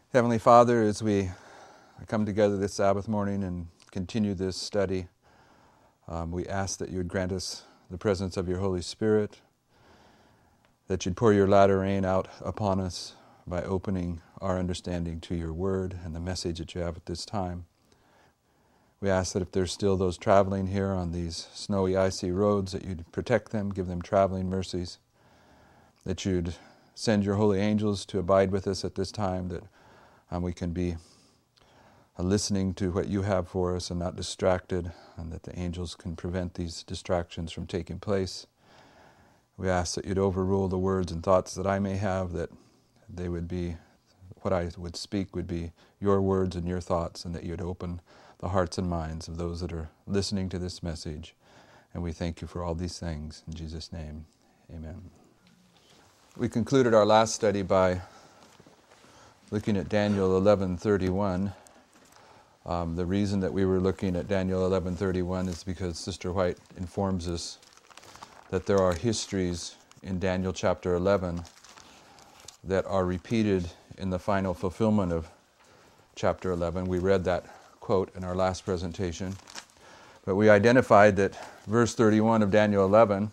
Heavenly Father, as we come together this Sabbath morning and continue this study, we ask that you would grant us the presence of your Holy Spirit, that you'd pour your latter rain out upon us by opening our understanding to your word and the message that you have at this time. We ask that if there's still those traveling here on these snowy, icy roads, that you'd protect them, give them traveling mercies, that you'd send your holy angels to abide with us at this time, that we can be listening to what you have for us and not distracted, and that the angels can prevent these distractions from taking place. We ask that you'd overrule the words and thoughts that I may have, that they would be, what I would speak would be your words and your thoughts, and that you'd open the hearts and minds of those that are listening to this message. And we thank you for all these things. In Jesus' name, amen. We concluded our last study by looking at Daniel 11:31. The reason that we were looking at Daniel 11:31 is because Sister White informs us that there are histories in Daniel chapter 11 that are repeated in the final fulfillment of chapter 11. We read that quote in our last presentation. But we identified that verse 31 of Daniel 11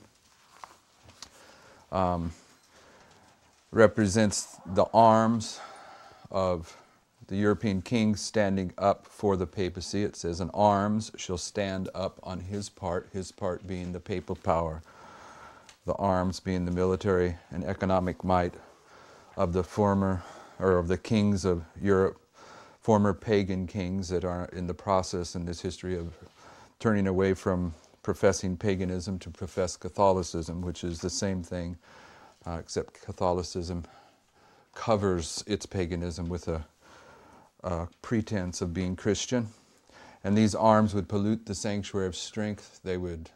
represents the arms of the European king standing up for the papacy. It says, "An arms shall stand up on his part being the papal power, the arms being the military and economic might of the kings of Europe, former pagan kings that are in the process in this history of turning away from professing paganism to profess Catholicism, which is the same thing, except Catholicism covers its paganism with a pretense of being Christian. And these arms would pollute the sanctuary of strength. They would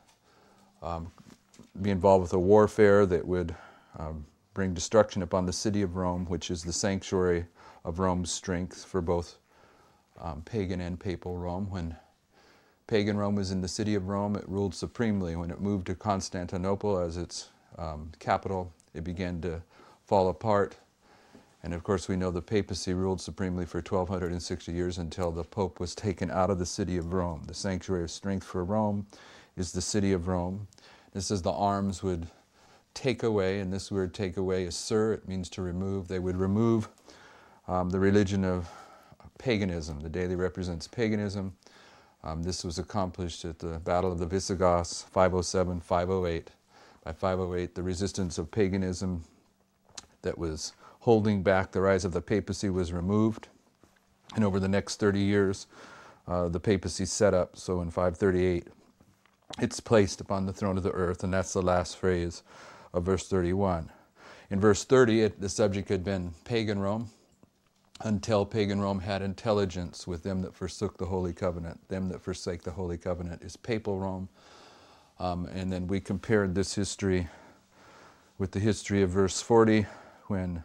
be involved with a warfare that would bring destruction upon the city of Rome, which is the sanctuary of Rome's strength for both pagan and papal Rome. When pagan Rome was in the city of Rome, it ruled supremely. When it moved to Constantinople as its capital, it began to fall apart. And of course we know the papacy ruled supremely for 1260 years until the Pope was taken out of the city of Rome. The sanctuary of strength for Rome is the city of Rome. This is the arms would take away, and this word take away is sur, it means to remove. They would remove the religion of paganism. The daily represents paganism. This was accomplished at the Battle of the Visigoths, 507, 508. By 508, the resistance of paganism that was holding back the rise of the papacy was removed. And over the next 30 years, the papacy set up. So in 538, it's placed upon the throne of the earth, and that's the last phrase of verse 31. In verse 30, the subject had been pagan Rome, until pagan Rome had intelligence with them that forsook the Holy Covenant. Them that forsake the Holy Covenant is papal Rome. And then we compared this history with the history of verse 40, when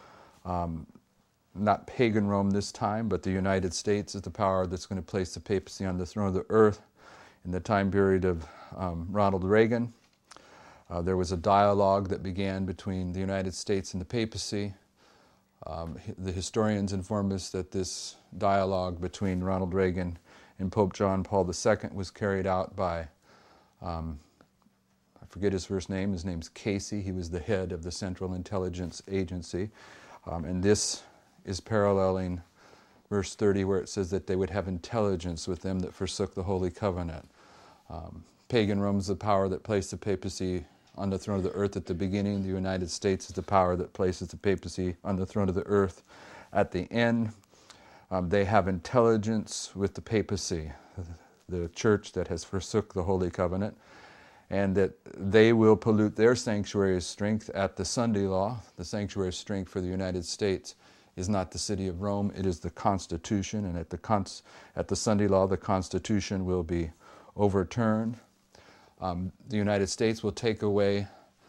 not pagan Rome this time, but the United States is the power that's going to place the papacy on the throne of the earth. In the time period of Ronald Reagan, there was a dialogue that began between the United States and the papacy. The historians inform us that this dialogue between Ronald Reagan and Pope John Paul II was carried out by, I forget his first name, his name's Casey. He was the head of the Central Intelligence Agency. And this is paralleling verse 30, where it says that they would have intelligence with them that forsook the Holy Covenant. Pagan Rome is the power that placed the papacy on the throne of the earth at the beginning. The United States is the power that places the papacy on the throne of the earth at the end. They have intelligence with the papacy, the church that has forsook the Holy Covenant, and that they will pollute their sanctuary of strength at the Sunday law. The sanctuary of strength for the United States is not the city of Rome, it is the Constitution, and at the Sunday law, the Constitution will be overturned. The United States will take away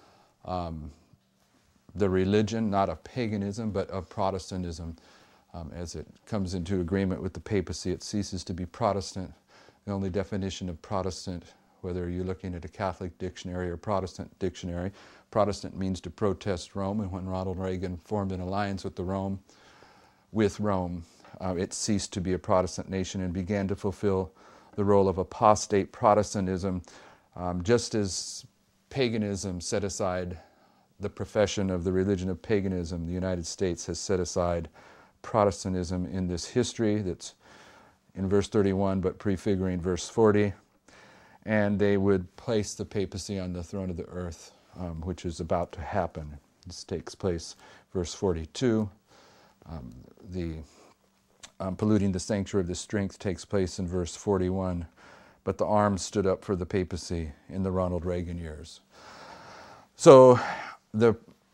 the religion, not of paganism, but of Protestantism. As it comes into agreement with the papacy, it ceases to be Protestant. The only definition of Protestant, whether you're looking at a Catholic dictionary or Protestant dictionary, Protestant means to protest Rome, and when Ronald Reagan formed an alliance with with Rome. It ceased to be a Protestant nation and began to fulfill the role of apostate Protestantism, just as paganism set aside the profession of the religion of paganism. The United States has set aside Protestantism in this history that's in verse 31 but prefiguring verse 40, and they would place the papacy on the throne of the earth, which is about to happen. This takes place, verse 42. The polluting the sanctuary of the strength takes place in verse 41. But the arms stood up for the papacy in the Ronald Reagan years. So the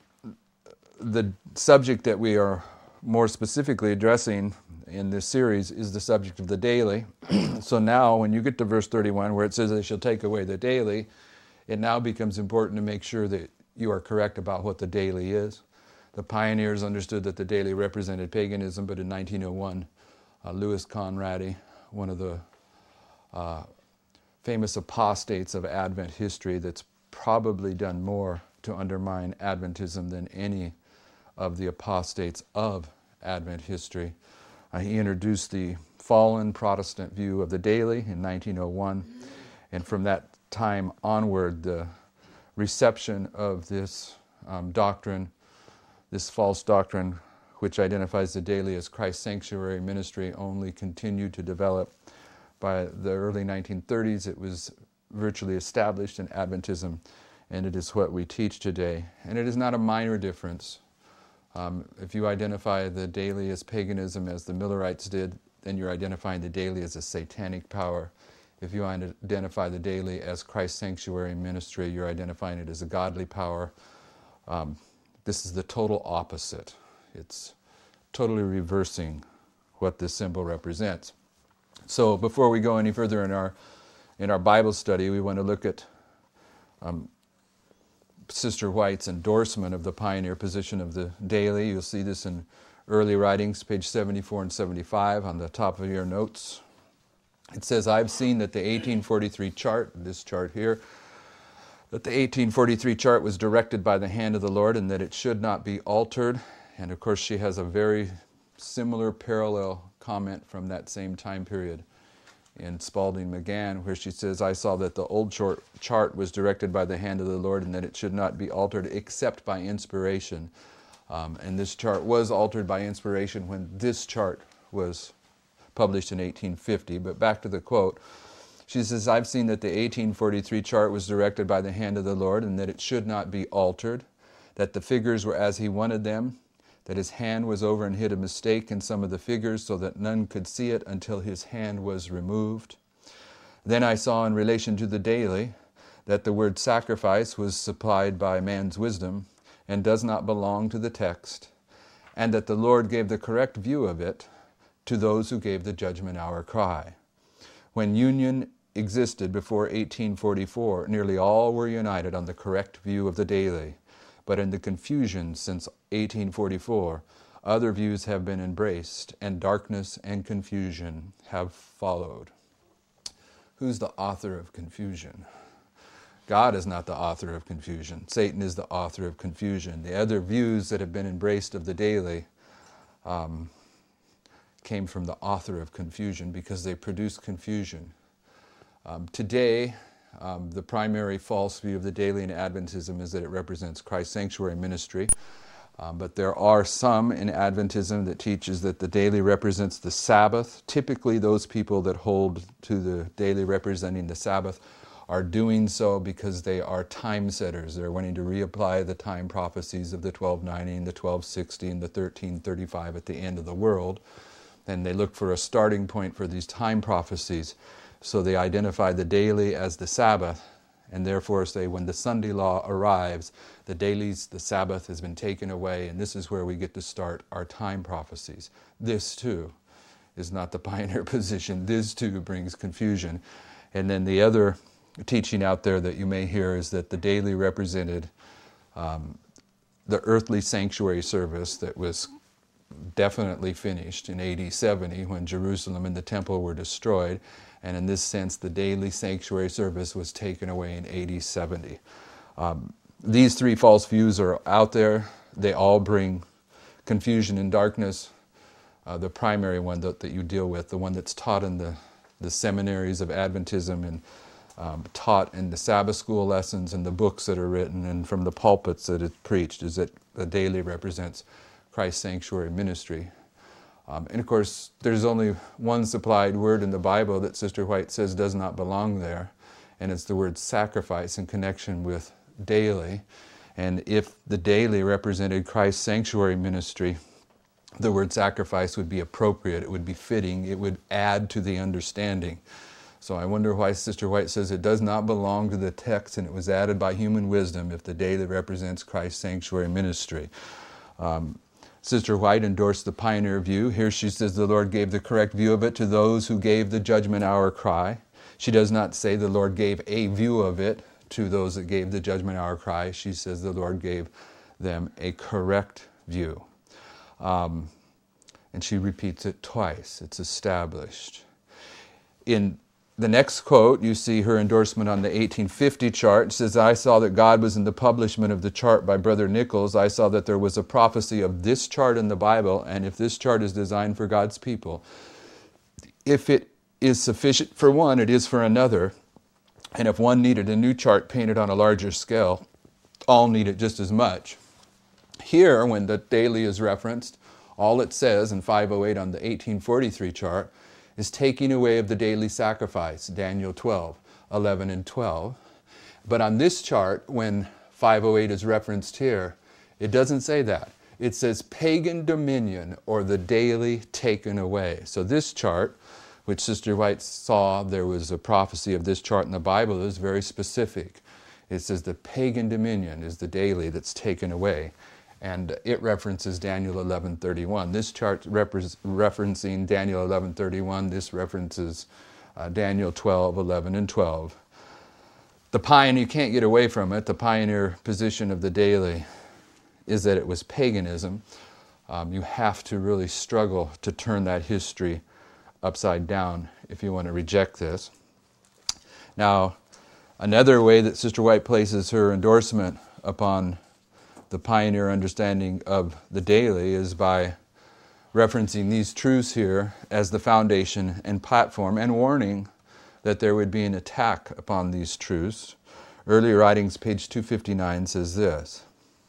subject that we are more specifically addressing in this series is the subject of the daily. So now when you get to verse 31 where it says they shall take away the daily, it now becomes important to make sure that you are correct about what the daily is. The pioneers understood that the daily represented paganism, but in 1901, Louis Conradi, one of the famous apostates of Advent history that's probably done more to undermine Adventism than any of the apostates of Advent history. He introduced the fallen Protestant view of the daily in 1901, and from that time onward, the reception of this doctrine, this false doctrine, which identifies the daily as Christ's sanctuary ministry, only continued to develop. By the early 1930s, it was virtually established in Adventism, and it is what we teach today. And it is not a minor difference. If you identify the daily as paganism, as the Millerites did, then you're identifying the daily as a satanic power. If you identify the daily as Christ's sanctuary ministry, you're identifying it as a godly power. This is the total opposite. It's totally reversing what this symbol represents. So before we go any further in our Bible study, we want to look at Sister White's endorsement of the pioneer position of the daily. You'll see this in early writings, page 74 and 75 on the top of your notes. It says, I've seen that the 1843 chart, this chart here, that the 1843 chart was directed by the hand of the Lord and that it should not be altered. And of course she has a very similar parallel comment from that same time period in Spalding McGann, where she says, I saw that the old chart was directed by the hand of the Lord and that it should not be altered except by inspiration. And this chart was altered by inspiration when this chart was published in 1850. But back to the quote. She says, I've seen that the 1843 chart was directed by the hand of the Lord and that it should not be altered, that the figures were as he wanted them, that his hand was over and hid a mistake in some of the figures so that none could see it until his hand was removed. Then I saw in relation to the daily that the word sacrifice was supplied by man's wisdom and does not belong to the text, and that the Lord gave the correct view of it to those who gave the judgment hour cry. When union existed before 1844, nearly all were united on the correct view of the daily. But in the confusion since 1844, other views have been embraced, and darkness and confusion have followed. Who's the author of confusion? God is not the author of confusion. Satan is the author of confusion. The other views that have been embraced of the daily came from the author of confusion because they produce confusion. Today, the primary false view of the daily in Adventism is that it represents Christ's sanctuary ministry. But there are some in Adventism that teaches that the daily represents the Sabbath. Typically, those people that hold to the daily representing the Sabbath are doing so because they are time setters. They're wanting to reapply the time prophecies of the 1290 and the 1260 and the 1335 at the end of the world. And they look for a starting point for these time prophecies. So they identify the daily as the Sabbath, and therefore say when the Sunday law arrives, the Sabbath has been taken away, and this is where we get to start our time prophecies. This too is not the pioneer position. This too brings confusion. And then the other teaching out there that you may hear is that the daily represented the earthly sanctuary service that was definitely finished in AD 70 when Jerusalem and the temple were destroyed. And in this sense, the daily sanctuary service was taken away in AD 70. These three false views are out there. They all bring confusion and darkness. the primary one that you deal with, the one that's taught in the seminaries of Adventism and taught in the Sabbath school lessons and the books that are written and from the pulpits that it's preached, is that the daily represents Christ's sanctuary ministry. And of course, there's only one supplied word in the Bible that Sister White says does not belong there, and it's the word sacrifice in connection with daily. And if the daily represented Christ's sanctuary ministry, the word sacrifice would be appropriate, it would be fitting, it would add to the understanding. So I wonder why Sister White says it does not belong to the text and it was added by human wisdom if the daily represents Christ's sanctuary ministry. Sister White endorsed the pioneer view. Here she says the Lord gave the correct view of it to those who gave the judgment hour cry. She does not say the Lord gave a view of it to those that gave the judgment hour cry. She says the Lord gave them a correct view. And she repeats it twice. It's established. In the next quote, you see her endorsement on the 1850 chart. It says, I saw that God was in the publishment of the chart by Brother Nichols. I saw that there was a prophecy of this chart in the Bible, and if this chart is designed for God's people, if it is sufficient for one, it is for another. And if one needed a new chart painted on a larger scale, all need it just as much. Here, when the daily is referenced, all it says in 508 on the 1843 chart is taking away of the daily sacrifice, Daniel 12, 11 and 12. But on this chart, when 508 is referenced here, it doesn't say that. It says pagan dominion or the daily taken away. So this chart, which Sister White saw there was a prophecy of this chart in the Bible, is very specific. It says the pagan dominion is the daily that's taken away. And it references Daniel 11:31. This chart referencing Daniel 11:31. This references Daniel 12:11 and 12. The pioneer, you can't get away from it. The pioneer position of the daily is that it was paganism. You have to really struggle to turn that history upside down if you want to reject this. Now, another way that Sister White places her endorsement upon the pioneer understanding of the daily is by referencing these truths here as the foundation and platform and warning that there would be an attack upon these truths. Early Writings, page 259, says this,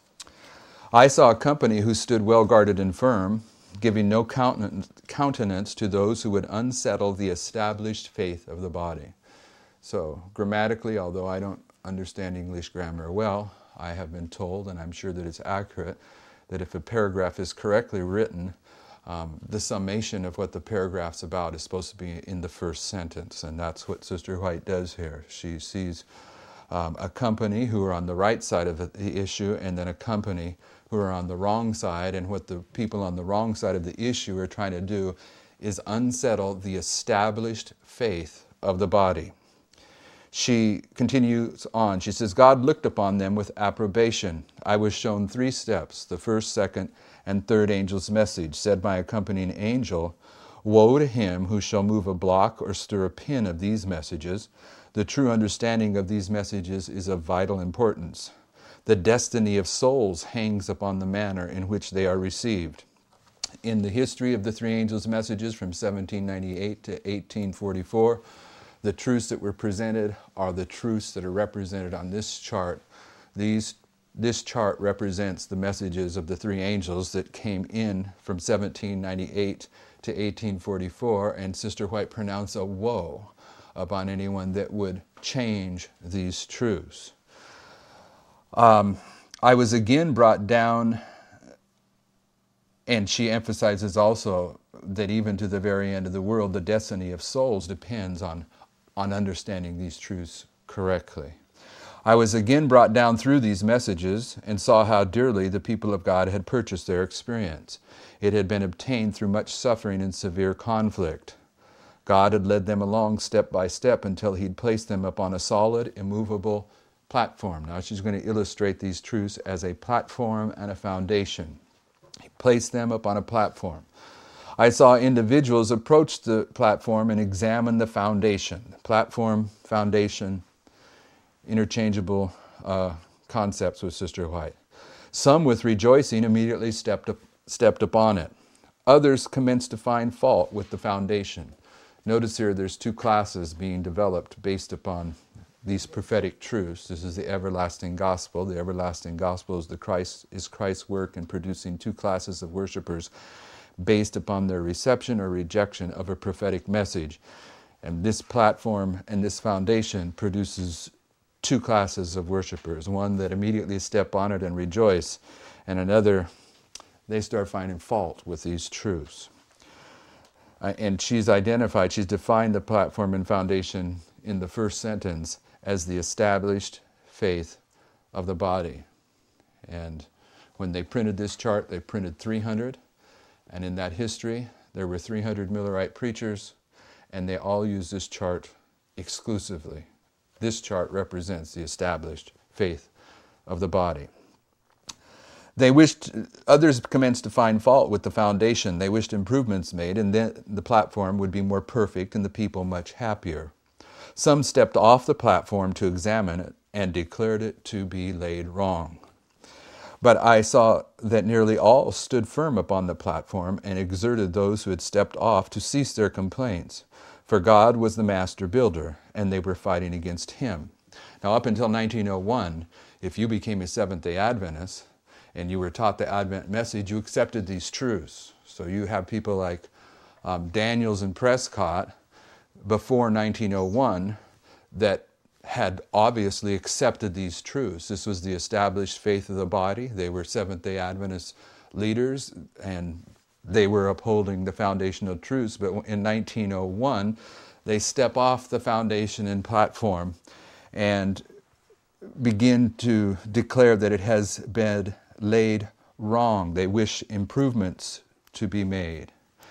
I saw a company who stood well guarded and firm, giving no countenance to those who would unsettle the established faith of the body. So grammatically, although I don't understand English grammar well, I have been told, and I'm sure that it's accurate, that if a paragraph is correctly written, the summation of what the paragraph's about is supposed to be in the first sentence, and that's what Sister White does here. She sees a company who are on the right side of the issue, and then a company who are on the wrong side, and what the people on the wrong side of the issue are trying to do is unsettle the established faith of the body. She continues on. She says, God looked upon them with approbation. I was shown 3 steps, the first, second, and third angel's message, said by accompanying angel, woe to him who shall move a block or stir a pin of these messages. The true understanding of these messages is of vital importance. The destiny of souls hangs upon the manner in which they are received. In the history of the 3 angels' messages from 1798 to 1844, the truths that were presented are the truths that are represented on this chart. This chart represents the messages of the 3 angels that came in from 1798 to 1844, and Sister White pronounced a woe upon anyone that would change these truths. I was again brought down, and she emphasizes also that even to the very end of the world, the destiny of souls depends on understanding these truths correctly. I was again brought down through these messages and saw how dearly the people of God had purchased their experience. It had been obtained through much suffering and severe conflict. God had led them along step by step until He'd placed them upon a solid, immovable platform. Now she's going to illustrate these truths as a platform and a foundation. He placed them upon a platform. I saw individuals approach the platform and examine the foundation. Platform, foundation, interchangeable concepts with Sister White. Some with rejoicing immediately stepped upon it. others commenced to find fault with the foundation. Notice here there's two classes being developed based upon these prophetic truths. This is the everlasting gospel. The everlasting gospel is Christ's work in producing two classes of worshipers based upon their reception or rejection of a prophetic message. And this platform and this foundation produces two classes of worshipers. One that immediately step on it and rejoice, and another, they start finding fault with these truths. And she's defined the platform and foundation in the first sentence as the established faith of the body. And when they printed this chart, they printed 300. And in that history, there were 300 Millerite preachers, and they all used this chart exclusively. This chart represents the established faith of the body. Others commenced to find fault with the foundation. They wished improvements made, and then the platform would be more perfect and the people much happier. Some stepped off the platform to examine it and declared it to be laid wrong. But I saw that nearly all stood firm upon the platform and exhorted those who had stepped off to cease their complaints. For God was the master builder, and they were fighting against him. Now, up until 1901, if you became a Seventh-day Adventist and you were taught the Advent message, you accepted these truths. So you have people like Daniels and Prescott before 1901 that had obviously accepted these truths. This was the established faith of the body. They were Seventh-day Adventist leaders, and they were upholding the foundational truths. But in 1901, they step off the foundation and platform and begin to declare that it has been laid wrong. They wish improvements to be made.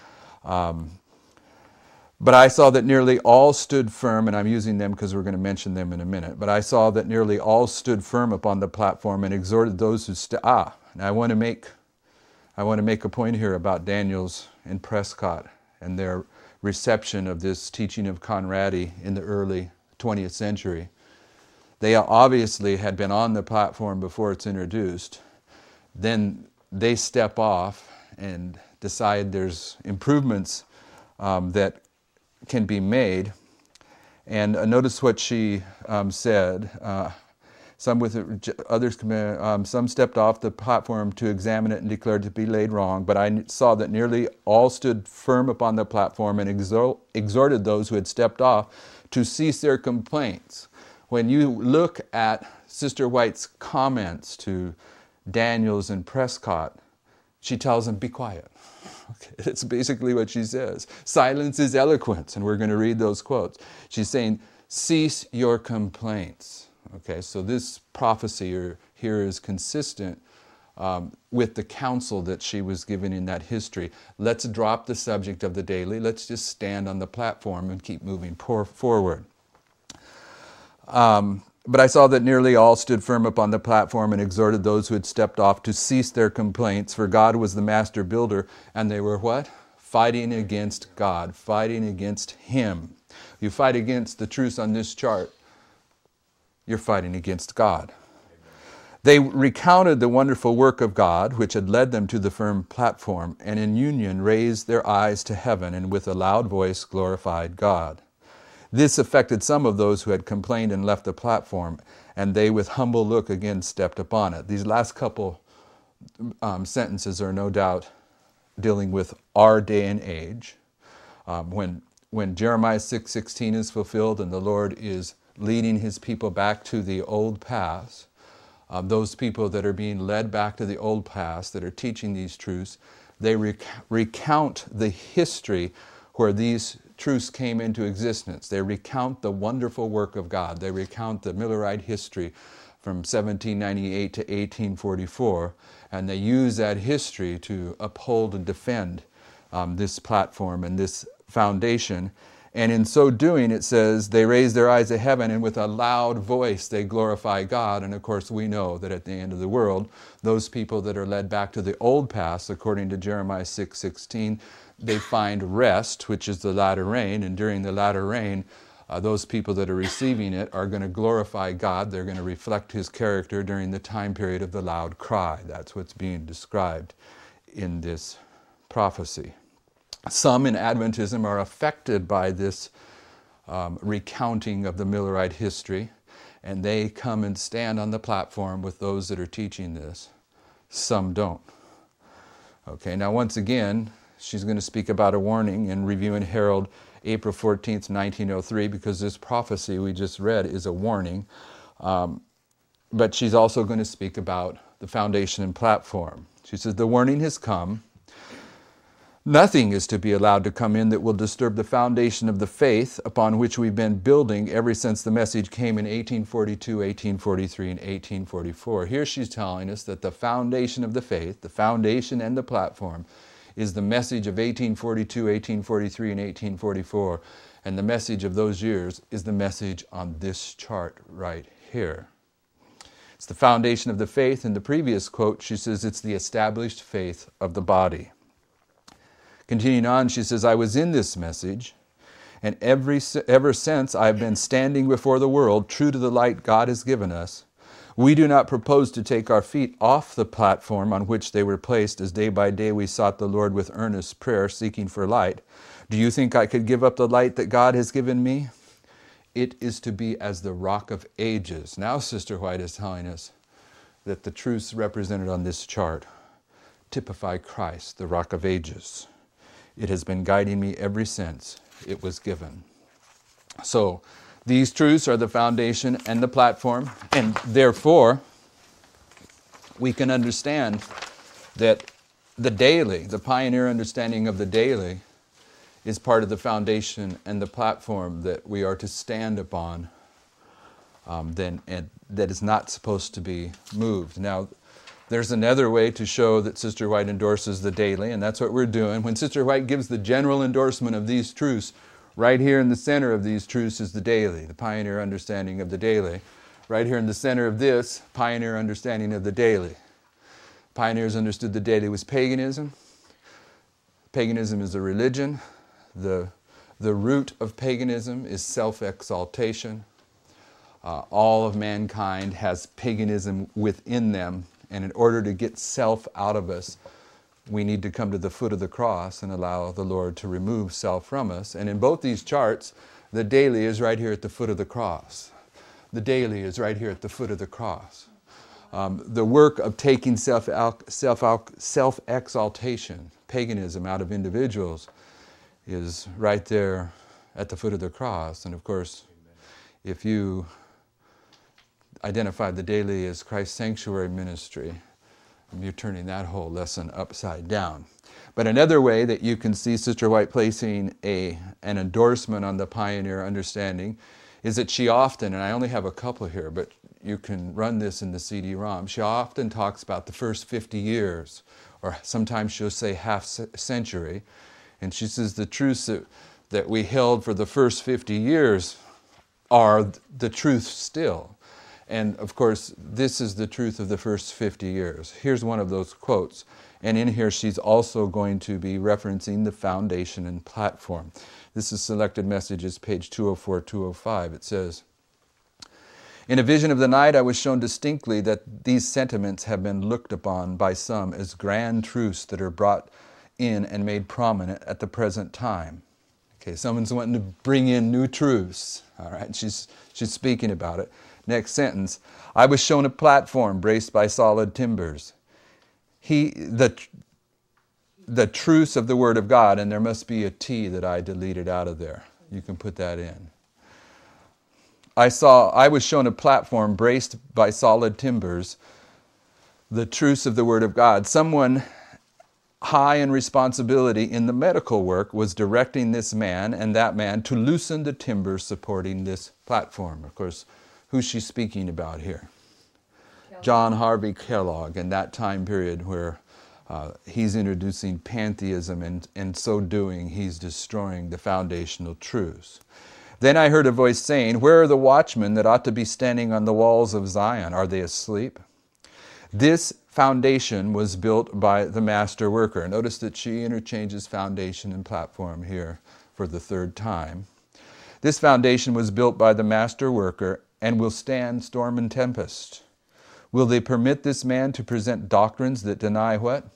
But I saw that nearly all stood firm, and I'm using them because we're going to mention them in a minute, but I saw that nearly all stood firm upon the platform and exhorted those who and I want to make a point here about Daniels and Prescott and their reception of this teaching of Conradi in the early 20th century. They obviously had been on the platform before it's introduced. Then they step off and decide there's improvements that can be made. And notice what she said. Some stepped off the platform to examine it and declared it to be laid wrong, but I saw that nearly all stood firm upon the platform and exhorted those who had stepped off to cease their complaints. When you look at Sister White's comments to Daniels and Prescott, she tells them, be quiet. Okay, that's basically what she says. Silence is eloquence, and we're going to read those quotes. She's saying, cease your complaints. Okay, so this prophecy here is consistent with the counsel that she was given in that history. Let's drop the subject of the daily. Let's just stand on the platform and keep moving forward. But I saw that nearly all stood firm upon the platform and exhorted those who had stepped off to cease their complaints, for God was the master builder, and they were what? Fighting against God, fighting against Him. You fight against the truths on this chart, you're fighting against God. They recounted the wonderful work of God, which had led them to the firm platform, and in union raised their eyes to heaven, and with a loud voice glorified God. This affected some of those who had complained and left the platform, and they with humble look again stepped upon it. These last couple sentences are no doubt dealing with our day and age. When Jeremiah 6:16 is fulfilled and the Lord is leading His people back to the old paths, those people that are being led back to the old paths, that are teaching these truths, they recount the history where these truths came into existence. They recount the wonderful work of God. They recount the Millerite history from 1798 to 1844, and they use that history to uphold and defend this platform and this foundation. And in so doing, it says, they raise their eyes to heaven, and with a loud voice they glorify God. And of course, we know that at the end of the world, those people that are led back to the old paths, according to Jeremiah 6:16, they find rest, which is the latter rain. And during the latter rain, those people that are receiving it are going to glorify God. They're going to reflect His character during the time period of the loud cry. That's what's being described in this prophecy. Some in Adventism are affected by this recounting of the Millerite history, and they come and stand on the platform with those that are teaching this. Some don't. Okay, now once again, she's going to speak about a warning in Review and Herald, April 14th, 1903, because this prophecy we just read is a warning. But she's also going to speak about the foundation and platform. She says, the warning has come. Nothing is to be allowed to come in that will disturb the foundation of the faith upon which we've been building ever since the message came in 1842, 1843, and 1844. Here she's telling us that the foundation of the faith, the foundation and the platform, is the message of 1842, 1843, and 1844. And the message of those years is the message on this chart right here. It's the foundation of the faith. In the previous quote, she says it's the established faith of the body. Continuing on, she says, I was in this message, and ever since I've been standing before the world, true to the light God has given us. We do not propose to take our feet off the platform on which they were placed, as day by day we sought the Lord with earnest prayer, seeking for light. Do you think I could give up the light that God has given me? It is to be as the rock of ages. Now Sister White is telling us that the truths represented on this chart typify Christ, the rock of ages. It has been guiding me ever since it was given. So, these truths are the foundation and the platform, and therefore, we can understand that the daily, the pioneer understanding of the daily, is part of the foundation and the platform that we are to stand upon, and that is not supposed to be moved. Now, there's another way to show that Sister White endorses the daily, and that's what we're doing. When Sister White gives the general endorsement of these truths, right here in the center of these truths is the daily, the pioneer understanding of the daily. Right here in the center of this, pioneer understanding of the daily. Pioneers understood the daily was paganism. Paganism is a religion. The root of paganism is self-exaltation. All of mankind has paganism within them. And in order to get self out of us, we need to come to the foot of the cross and allow the Lord to remove self from us. And in both these charts, the daily is right here at the foot of the cross. The daily is right here at the foot of the cross. The work of taking self-exaltation, paganism out of individuals, is right there at the foot of the cross. And of course, if you identify the daily as Christ's sanctuary ministry, you're turning that whole lesson upside down. But another way that you can see Sister White placing an endorsement on the pioneer understanding is that she often, and I only have a couple here, but you can run this in the CD-ROM, she often talks about the first 50 years, or sometimes she'll say half century, and she says the truths that we held for the first 50 years are the truth still. And of course, this is the truth of the first 50 years. Here's one of those quotes. And in here, she's also going to be referencing the foundation and platform. This is Selected Messages, page 204, 205. It says, in a vision of the night, I was shown distinctly that these sentiments have been looked upon by some as grand truths that are brought in and made prominent at the present time. Okay, someone's wanting to bring in new truths. All right, she's speaking about it. Next sentence, I was shown a platform braced by solid timbers. The truths of the Word of God, and there must be a T that I deleted out of there. You can put that in. I was shown a platform braced by solid timbers, the truths of the Word of God. Someone high in responsibility in the medical work was directing this man and that man to loosen the timbers supporting this platform. Of course, who's she speaking about here? John Harvey Kellogg, in that time period where he's introducing pantheism, and in so doing, he's destroying the foundational truths. Then I heard a voice saying, where are the watchmen that ought to be standing on the walls of Zion? Are they asleep? This foundation was built by the master worker. Notice that she interchanges foundation and platform here for the third time. This foundation was built by the master worker and will stand storm and tempest. Will they permit this man to present doctrines that deny what?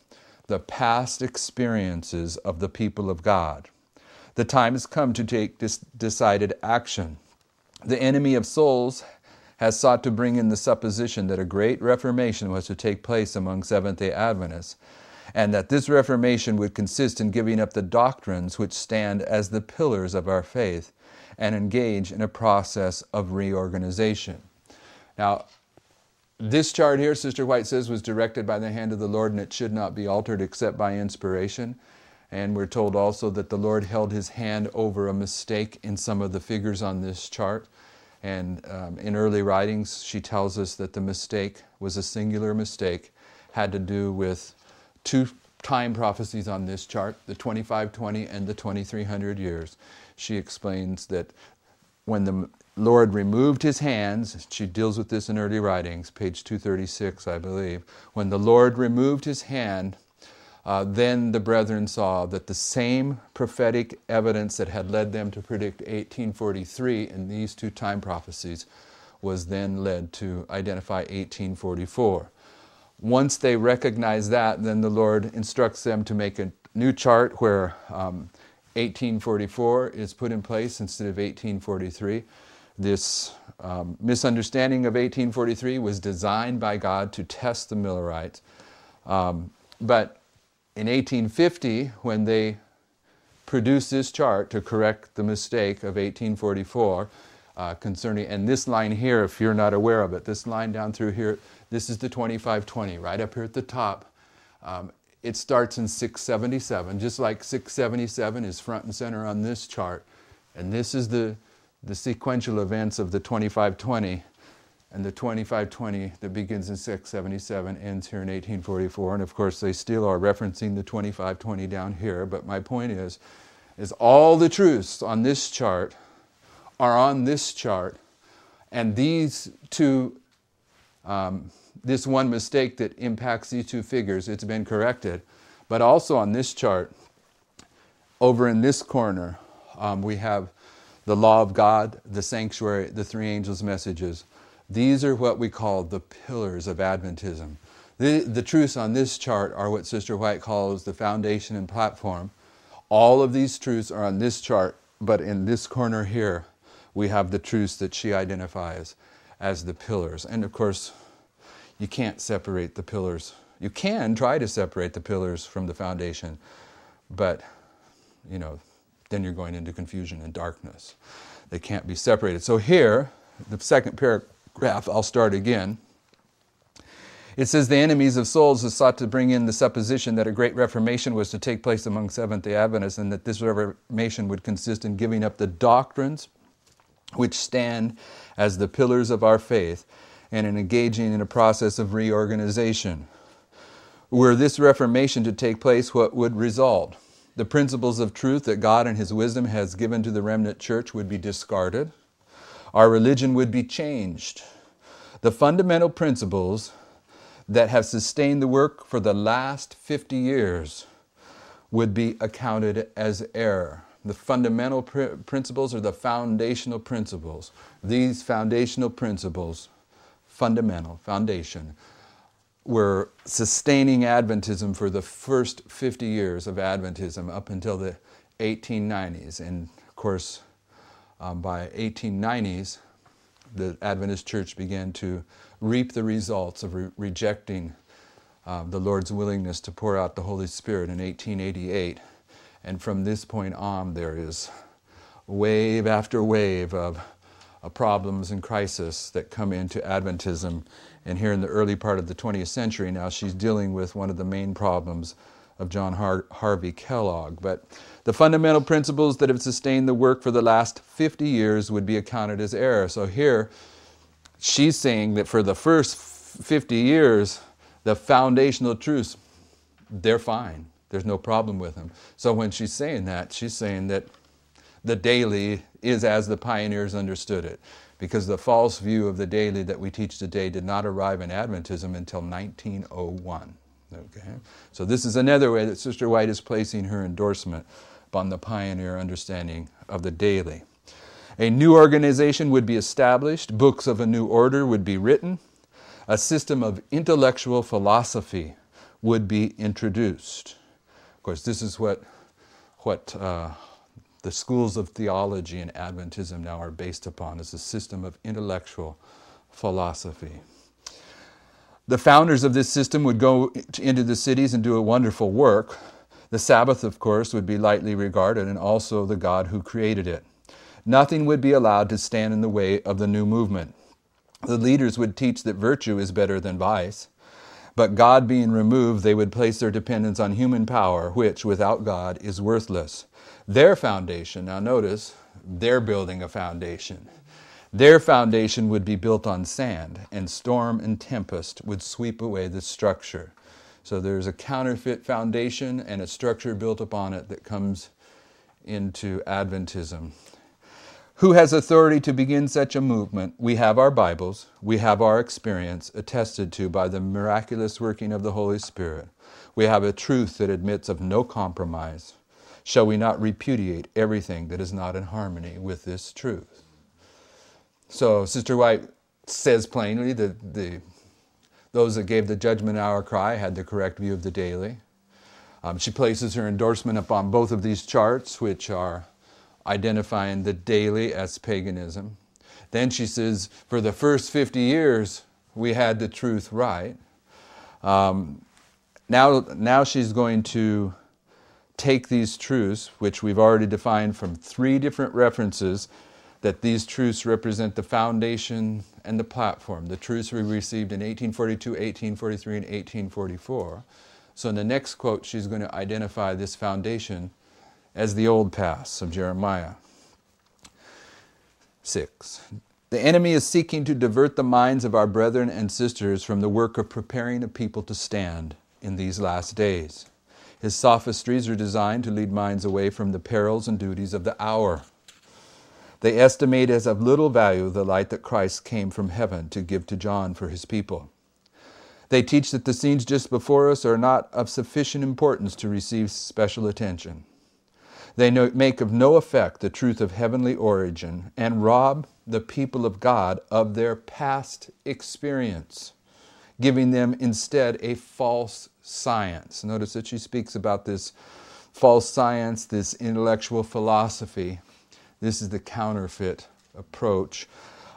the past experiences of the people of God. The time has come to take decided action. The enemy of souls has sought to bring in the supposition that a great reformation was to take place among Seventh-day Adventists, and that this reformation would consist in giving up the doctrines which stand as the pillars of our faith and engage in a process of reorganization. Now, this chart here, Sister White says, was directed by the hand of the Lord, and it should not be altered except by inspiration. And we're told also that the Lord held his hand over a mistake in some of the figures on this chart. And in early writings, she tells us that the mistake was a singular mistake, had to do with two time prophecies on this chart, the 2520 and the 2300 years. She explains that when the Lord removed his hands, she deals with this in early writings, page 236, I believe. When the Lord removed his hand, then the brethren saw that the same prophetic evidence that had led them to predict 1843 in these two time prophecies was then led to identify 1844. Once they recognize that, then the Lord instructs them to make a new chart where 1844 is put in place instead of 1843. This misunderstanding of 1843 was designed by God to test the Millerites. But in 1850, when they produced this chart to correct the mistake of 1844 concerning, and this line here, if you're not aware of it, this line down through here, this is the 2520, right up here at the top. It starts in 677, just like 677 is front and center on this chart. And this is the sequential events of the 2520, and the 2520 that begins in 677 ends here in 1844. And of course, they still are referencing the 2520 down here. But my point is all the truths on this chart are on this chart, and these two, this one mistake that impacts these two figures, it's been corrected. But also on this chart, over in this corner, we have the law of God, the sanctuary, the three angels' messages. These are what we call the pillars of Adventism. The truths on this chart are what Sister White calls the foundation and platform. All of these truths are on this chart, but in this corner here, we have the truths that she identifies as the pillars. And of course, you can't separate the pillars. You can try to separate the pillars from the foundation, but, then you're going into confusion and darkness. They can't be separated. So here, the second paragraph, I'll start again. It says, the enemies of souls have sought to bring in the supposition that a great reformation was to take place among Seventh-day Adventists, and that this reformation would consist in giving up the doctrines which stand as the pillars of our faith, and in engaging in a process of reorganization. Were this reformation to take place, what would result? The principles of truth that God in His wisdom has given to the remnant church would be discarded. Our religion would be changed. The fundamental principles that have sustained the work for the last 50 years would be accounted as error. The fundamental principles are the foundational principles. These foundational principles, foundation, were sustaining Adventism for the first 50 years of Adventism up until the 1890s. And of course, by 1890s, the Adventist Church began to reap the results of rejecting the Lord's willingness to pour out the Holy Spirit in 1888. And from this point on, there is wave after wave of problems and crisis that come into Adventism. And here in the early part of the 20th century now, she's dealing with one of the main problems of John Harvey Kellogg. But the fundamental principles that have sustained the work for the last 50 years would be accounted as error. So here, she's saying that for the first 50 years, the foundational truths, they're fine. There's no problem with them. So when she's saying that the daily is as the pioneers understood it. Because the false view of the daily that we teach today did not arrive in Adventism until 1901. Okay? So this is another way that Sister White is placing her endorsement upon the pioneer understanding of the daily. A new organization would be established, books of a new order would be written, a system of intellectual philosophy would be introduced. Of course, this is what the schools of theology and Adventism now are based upon, is a system of intellectual philosophy. The founders of this system would go into the cities and do a wonderful work. The Sabbath, of course, would be lightly regarded, and also the God who created it. Nothing would be allowed to stand in the way of the new movement. The leaders would teach that virtue is better than vice, but God being removed, they would place their dependence on human power, which, without God, is worthless. Their foundation, now notice, they're building a foundation. Their foundation would be built on sand, and storm and tempest would sweep away the structure. So there's a counterfeit foundation and a structure built upon it that comes into Adventism. Who has authority to begin such a movement? We have our Bibles, we have our experience attested to by the miraculous working of the Holy Spirit. We have a truth that admits of no compromise. Shall we not repudiate everything that is not in harmony with this truth? So Sister White says plainly that those that gave the judgment hour cry had the correct view of the daily. She places her endorsement upon both of these charts, which are identifying the daily as paganism. Then she says, for the first 50 years, we had the truth right. Now she's going to take these truths, which we've already defined from 3 different references, that these truths represent the foundation and the platform. The truths we received in 1842, 1843, and 1844. So in the next quote, she's going to identify this foundation as the old paths of Jeremiah 6. The enemy is seeking to divert the minds of our brethren and sisters from the work of preparing a people to stand in these last days. His sophistries are designed to lead minds away from the perils and duties of the hour. They estimate as of little value the light that Christ came from heaven to give to John for his people. They teach that the scenes just before us are not of sufficient importance to receive special attention. They make of no effect the truth of heavenly origin and rob the people of God of their past experience, giving them instead a false science. Notice that she speaks about this false science, this intellectual philosophy. This is the counterfeit approach,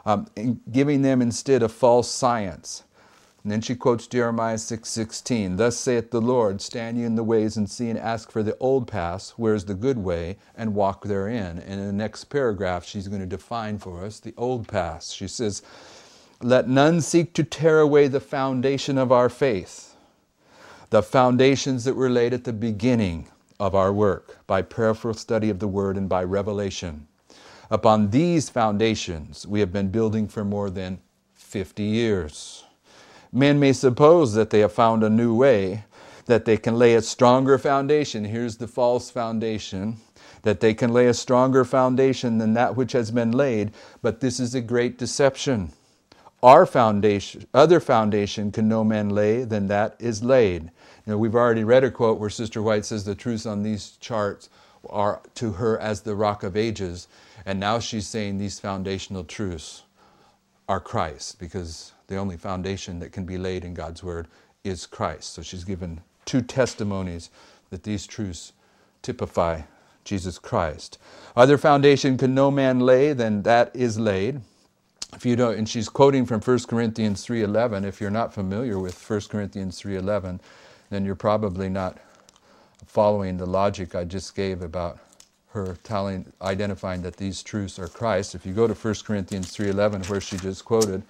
giving them instead a false science. And then she quotes Jeremiah 6:16. Thus saith the Lord, stand ye in the ways and see and ask for the old paths, where is the good way, and walk therein. And in the next paragraph, she's going to define for us the old paths. She says, let none seek to tear away the foundation of our faith, the foundations that were laid at the beginning of our work, by prayerful study of the Word and by revelation. Upon these foundations, we have been building for more than 50 years. Men may suppose that they have found a new way, that they can lay a stronger foundation. Here's the false foundation, that they can lay a stronger foundation than that which has been laid, but this is a great deception. Our foundation, other foundation can no man lay than that is laid. You know, we've already read a quote where Sister White says the truths on these charts are to her as the rock of ages, and now she's saying these foundational truths are Christ, because the only foundation that can be laid in God's Word is Christ. So she's given 2 testimonies that these truths typify Jesus Christ. Other foundation can no man lay than that is laid. If you don't, and she's quoting from 1 Corinthians 3:11. If you're not familiar with 1 Corinthians 3:11, then you're probably not following the logic I just gave about her identifying that these truths are Christ. If you go to 1 Corinthians 3:11, where she just quoted,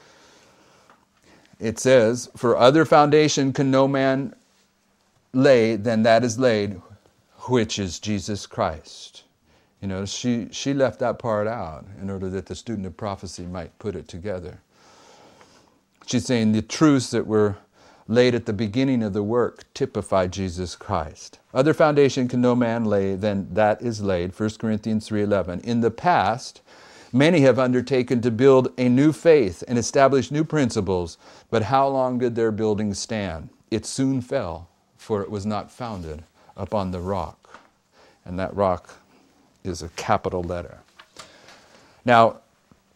it says, for other foundation can no man lay than that is laid, which is Jesus Christ. You know, she left that part out in order that the student of prophecy might put it together. She's saying the truths that were laid at the beginning of the work typify Jesus Christ. Other foundation can no man lay than that is laid, 1 Corinthians 3:11. In the past, many have undertaken to build a new faith and establish new principles, but how long did their building stand? It soon fell, for it was not founded upon the rock. And that rock is a capital letter. Now,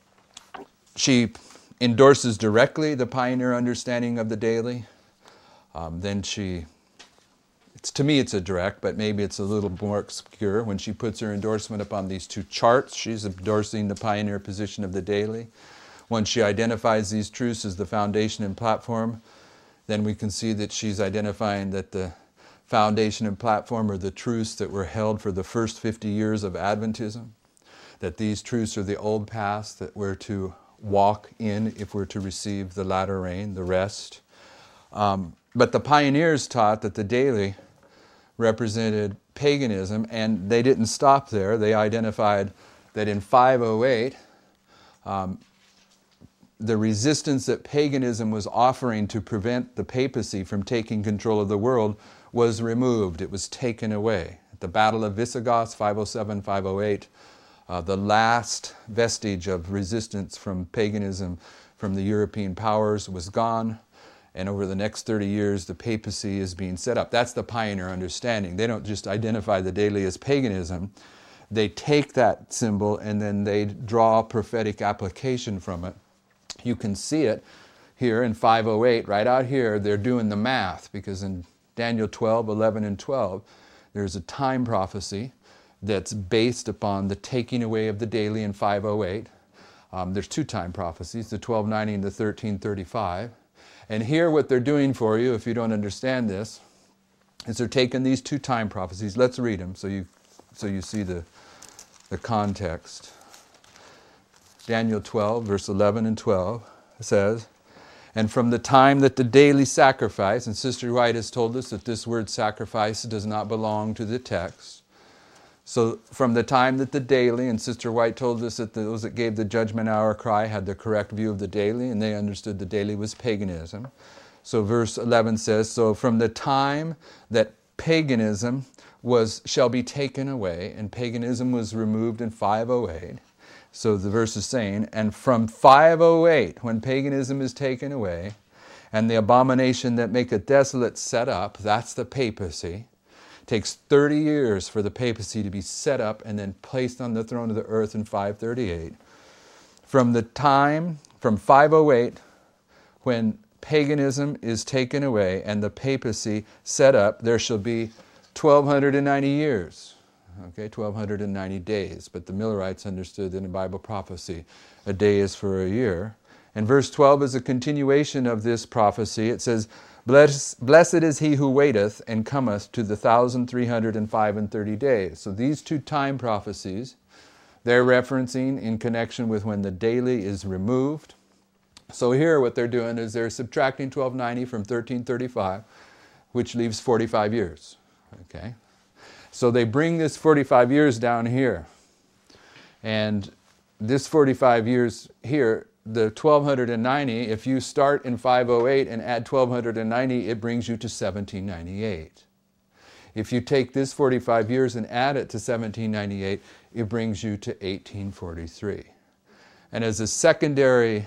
she endorses directly the pioneer understanding of the daily. Then to me it's a direct, but maybe it's a little more obscure. When she puts her endorsement upon these two charts, she's endorsing the pioneer position of the daily. When she identifies these truths as the foundation and platform, then we can see that she's identifying that the foundation and platform are the truths that were held for the first 50 years of Adventism, that these truths are the old paths that we're to walk in if we're to receive the latter rain, the rest. But the pioneers taught that the daily represented paganism, and they didn't stop there. They identified that in 508, the resistance that paganism was offering to prevent the papacy from taking control of the world was removed. It was taken away. At the Battle of Visigoths, 507, 508, the last vestige of resistance from paganism from the European powers was gone. And over the next 30 years, the papacy is being set up. That's the pioneer understanding. They don't just identify the daily as paganism. They take that symbol and then they draw a prophetic application from it. You can see it here in 508, right out here. They're doing the math, because in Daniel 12, 11, and 12, there's a time prophecy that's based upon the taking away of the daily in 508. There's two time prophecies, the 1290 and the 1335. And here what they're doing for you, if you don't understand this, is they're taking these two time prophecies. Let's read them so you see the context. Daniel 12, verse 11 and 12 says, "And from the time that the daily sacrifice," and Sister White has told us that this word sacrifice does not belong to the text. So from the time that the daily, and Sister White told us that those that gave the judgment hour cry had the correct view of the daily, and they understood the daily was paganism. So verse 11 says, "So from the time that paganism shall be taken away," and paganism was removed in 508. So the verse is saying, and from 508, when paganism is taken away, and the abomination that maketh desolate set up, that's the papacy. It takes 30 years for the papacy to be set up and then placed on the throne of the earth in 538. From 508, when paganism is taken away and the papacy set up, there shall be 1,290 years. Okay, 1,290 days. But the Millerites understood in the Bible prophecy, a day is for a year. And verse 12 is a continuation of this prophecy. It says, "Blessed is he who waiteth and cometh to the 1,335 days." So these two time prophecies, they're referencing in connection with when the daily is removed. So here what they're doing is they're subtracting 1290 from 1335, which leaves 45 years. Okay. So they bring this 45 years down here. And this 45 years here, the 1,290, if you start in 508 and add 1,290, it brings you to 1798. If you take this 45 years and add it to 1798, it brings you to 1843. And as a secondary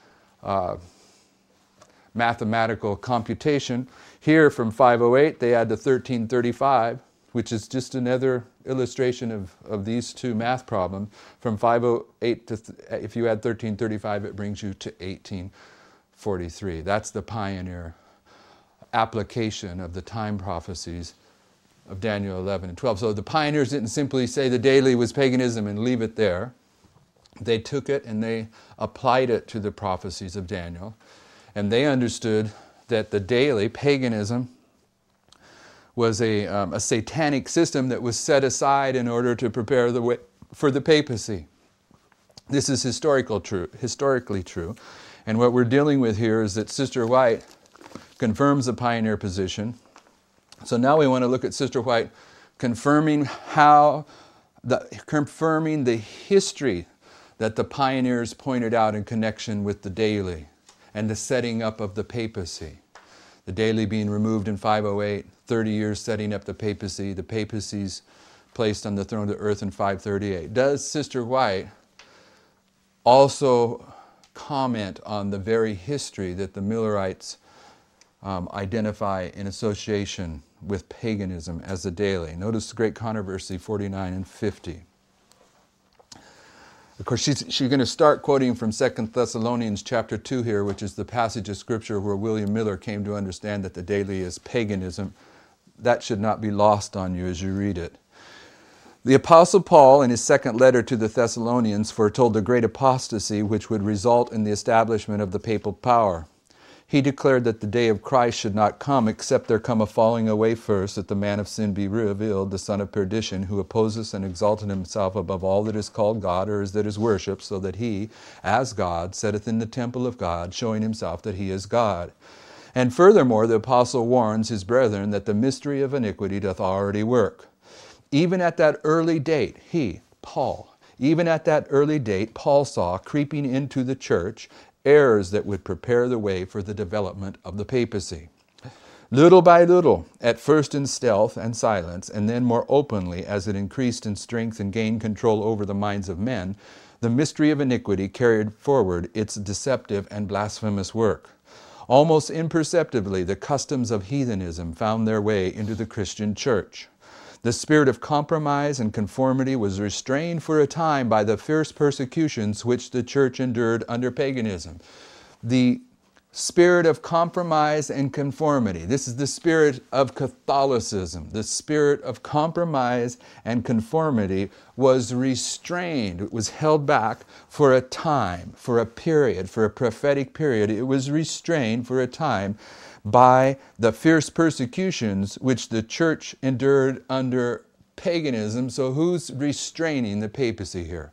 mathematical computation, here from 508, they add the 1335, which is just another illustration of these two math problems. From 508 to, if you add 1335, it brings you to 1843. That's the pioneer application of the time prophecies of Daniel 11 and 12. So the pioneers didn't simply say the daily was paganism and leave it there. They took it and they applied it to the prophecies of Daniel. And they understood that the daily, paganism, was a satanic system that was set aside in order to prepare the way for the papacy. This is historically true. And what we're dealing with here is that Sister White confirms the pioneer position. So now we want to look at Sister White confirming the history that the pioneers pointed out in connection with the daily and the setting up of the papacy. The daily being removed in 508, 30 years setting up the papacy's placed on the throne of the earth in 538. Does Sister White also comment on the very history that the Millerites identify in association with paganism as the daily? Notice the great controversy 49 and 50. Of course, she's going to start quoting from 2 Thessalonians chapter 2 here, which is the passage of Scripture where William Miller came to understand that the daily is paganism. That should not be lost on you as you read it. The Apostle Paul, in his second letter to the Thessalonians, foretold the great apostasy which would result in the establishment of the papal power. He declared that the day of Christ should not come except there come a falling away first, that the man of sin be revealed, the son of perdition, who opposes and exalted himself above all that is called God or that is worshipped, so that he, as God, sitteth in the temple of God, showing himself that he is God. And furthermore, the apostle warns his brethren that the mystery of iniquity doth already work. Even at that early date, Paul saw creeping into the church errors that would prepare the way for the development of the papacy. Little by little, at first in stealth and silence, and then more openly as it increased in strength and gained control over the minds of men, the mystery of iniquity carried forward its deceptive and blasphemous work. Almost imperceptibly, the customs of heathenism found their way into the Christian church. The spirit of compromise and conformity was restrained for a time by the fierce persecutions which the church endured under paganism. The spirit of compromise and conformity. This is the spirit of Catholicism. The spirit of compromise and conformity was restrained. It was held back for a time, for a period, for a prophetic period. It was restrained for a time by the fierce persecutions which the church endured under paganism. So who's restraining the papacy here?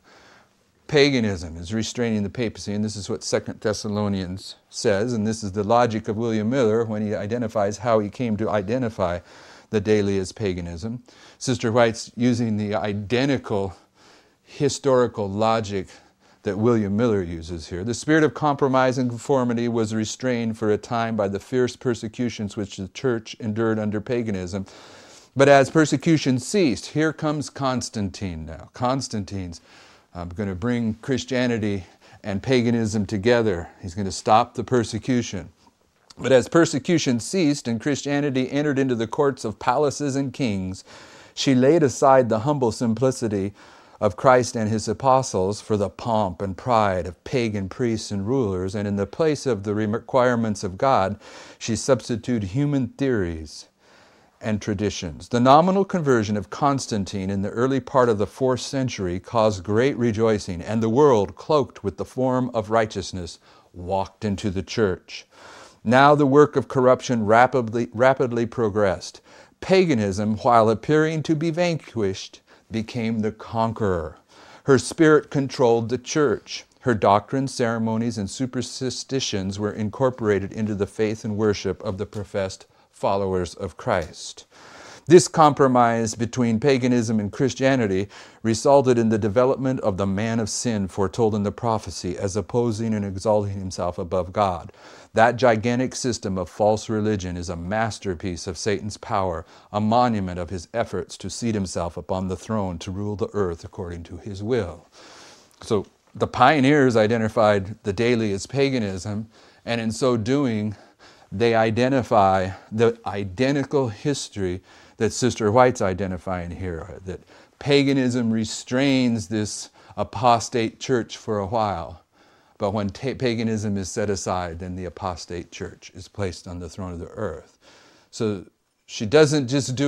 Paganism is restraining the papacy, and this is what 2 Thessalonians says, and this is the logic of William Miller when he identifies how he came to identify the daily as paganism. Sister White's using the identical historical logic that William Miller uses here. The spirit of compromise and conformity was restrained for a time by the fierce persecutions which the church endured under paganism. But as persecution ceased, here comes Constantine now. Constantine's going to bring Christianity and paganism together. He's going to stop the persecution. But as persecution ceased and Christianity entered into the courts of palaces and kings, she laid aside the humble simplicity of Christ and his apostles for the pomp and pride of pagan priests and rulers, and in the place of the requirements of God, she substituted human theories and traditions. The nominal conversion of Constantine in the early part of the 4th century caused great rejoicing, and the world, cloaked with the form of righteousness, walked into the church. Now the work of corruption rapidly progressed. Paganism, while appearing to be vanquished, became the conqueror. Her spirit controlled the church. Her doctrines, ceremonies, and superstitions were incorporated into the faith and worship of the professed followers of Christ. This compromise between paganism and Christianity resulted in the development of the man of sin foretold in the prophecy as opposing and exalting himself above God. That gigantic system of false religion is a masterpiece of Satan's power, a monument of his efforts to seat himself upon the throne to rule the earth according to his will. So the pioneers identified the daily as paganism, and in so doing, they identify the identical history that Sister White's identifying here, that paganism restrains this apostate church for a while. But when paganism is set aside, then the apostate church is placed on the throne of the earth. So she doesn't just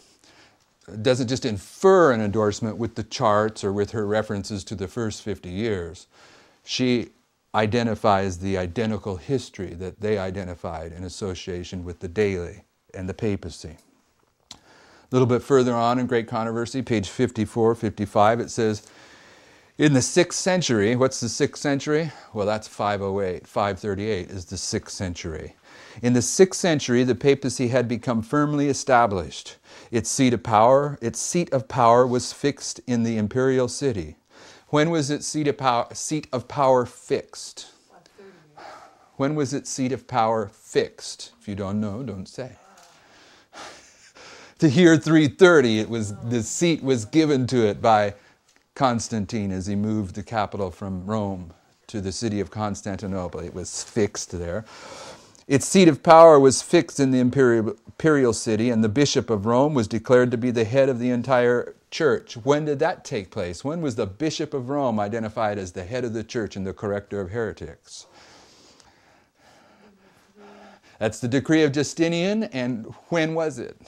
infer an endorsement with the charts or with her references to the first 50 years. She identifies the identical history that they identified in association with the daily and the papacy. A little bit further on in Great Controversy, page 54, 55, it says, in the 6th century, what's the 6th century? Well, that's 508. 538 is the 6th century. In the 6th century, the papacy had become firmly established. Its seat of power was fixed in the imperial city. When was its seat of power fixed? When was its seat of power fixed? If you don't know, don't say. The year 330, the seat was given to it by Constantine as he moved the capital from Rome to the city of Constantinople. It was fixed there. Its seat of power was fixed in the imperial city, and the Bishop of Rome was declared to be the head of the entire church. When did that take place? When was the Bishop of Rome identified as the head of the church and the corrector of heretics? That's the decree of Justinian, and when was it?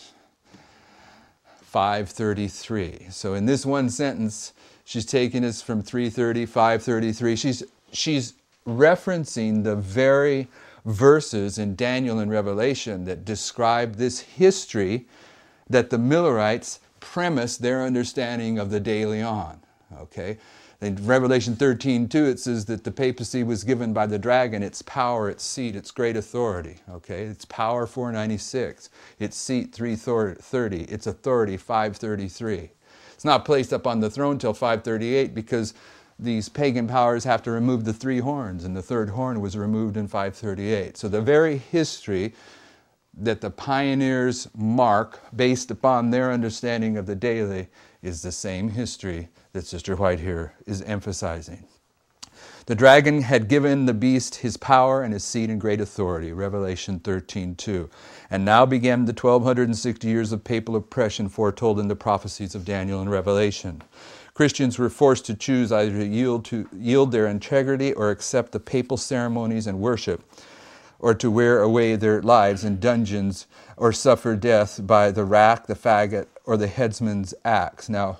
533. So in this one sentence, she's taking us from 330, 533. She's referencing the very verses in Daniel and Revelation that describe this history that the Millerites premised their understanding of the De Leon. Okay? In Revelation 13:2, it says that the papacy was given by the dragon its power, its seat, its great authority. Okay? Its power, 496. Its seat, 330. Its authority, 533. It's not placed up on the throne till 538 because these pagan powers have to remove the 3 horns, and the 3rd horn was removed in 538. So the very history that the pioneers mark based upon their understanding of the daily is the same history that Sister White here is emphasizing. The dragon had given the beast his power and his seat and great authority, Revelation 13:2. And now began the 1260 years of papal oppression foretold in the prophecies of Daniel and Revelation. Christians were forced to choose either to yield their integrity or accept the papal ceremonies and worship, or to wear away their lives in dungeons or suffer death by the rack, the faggot, or the headsman's axe. Now,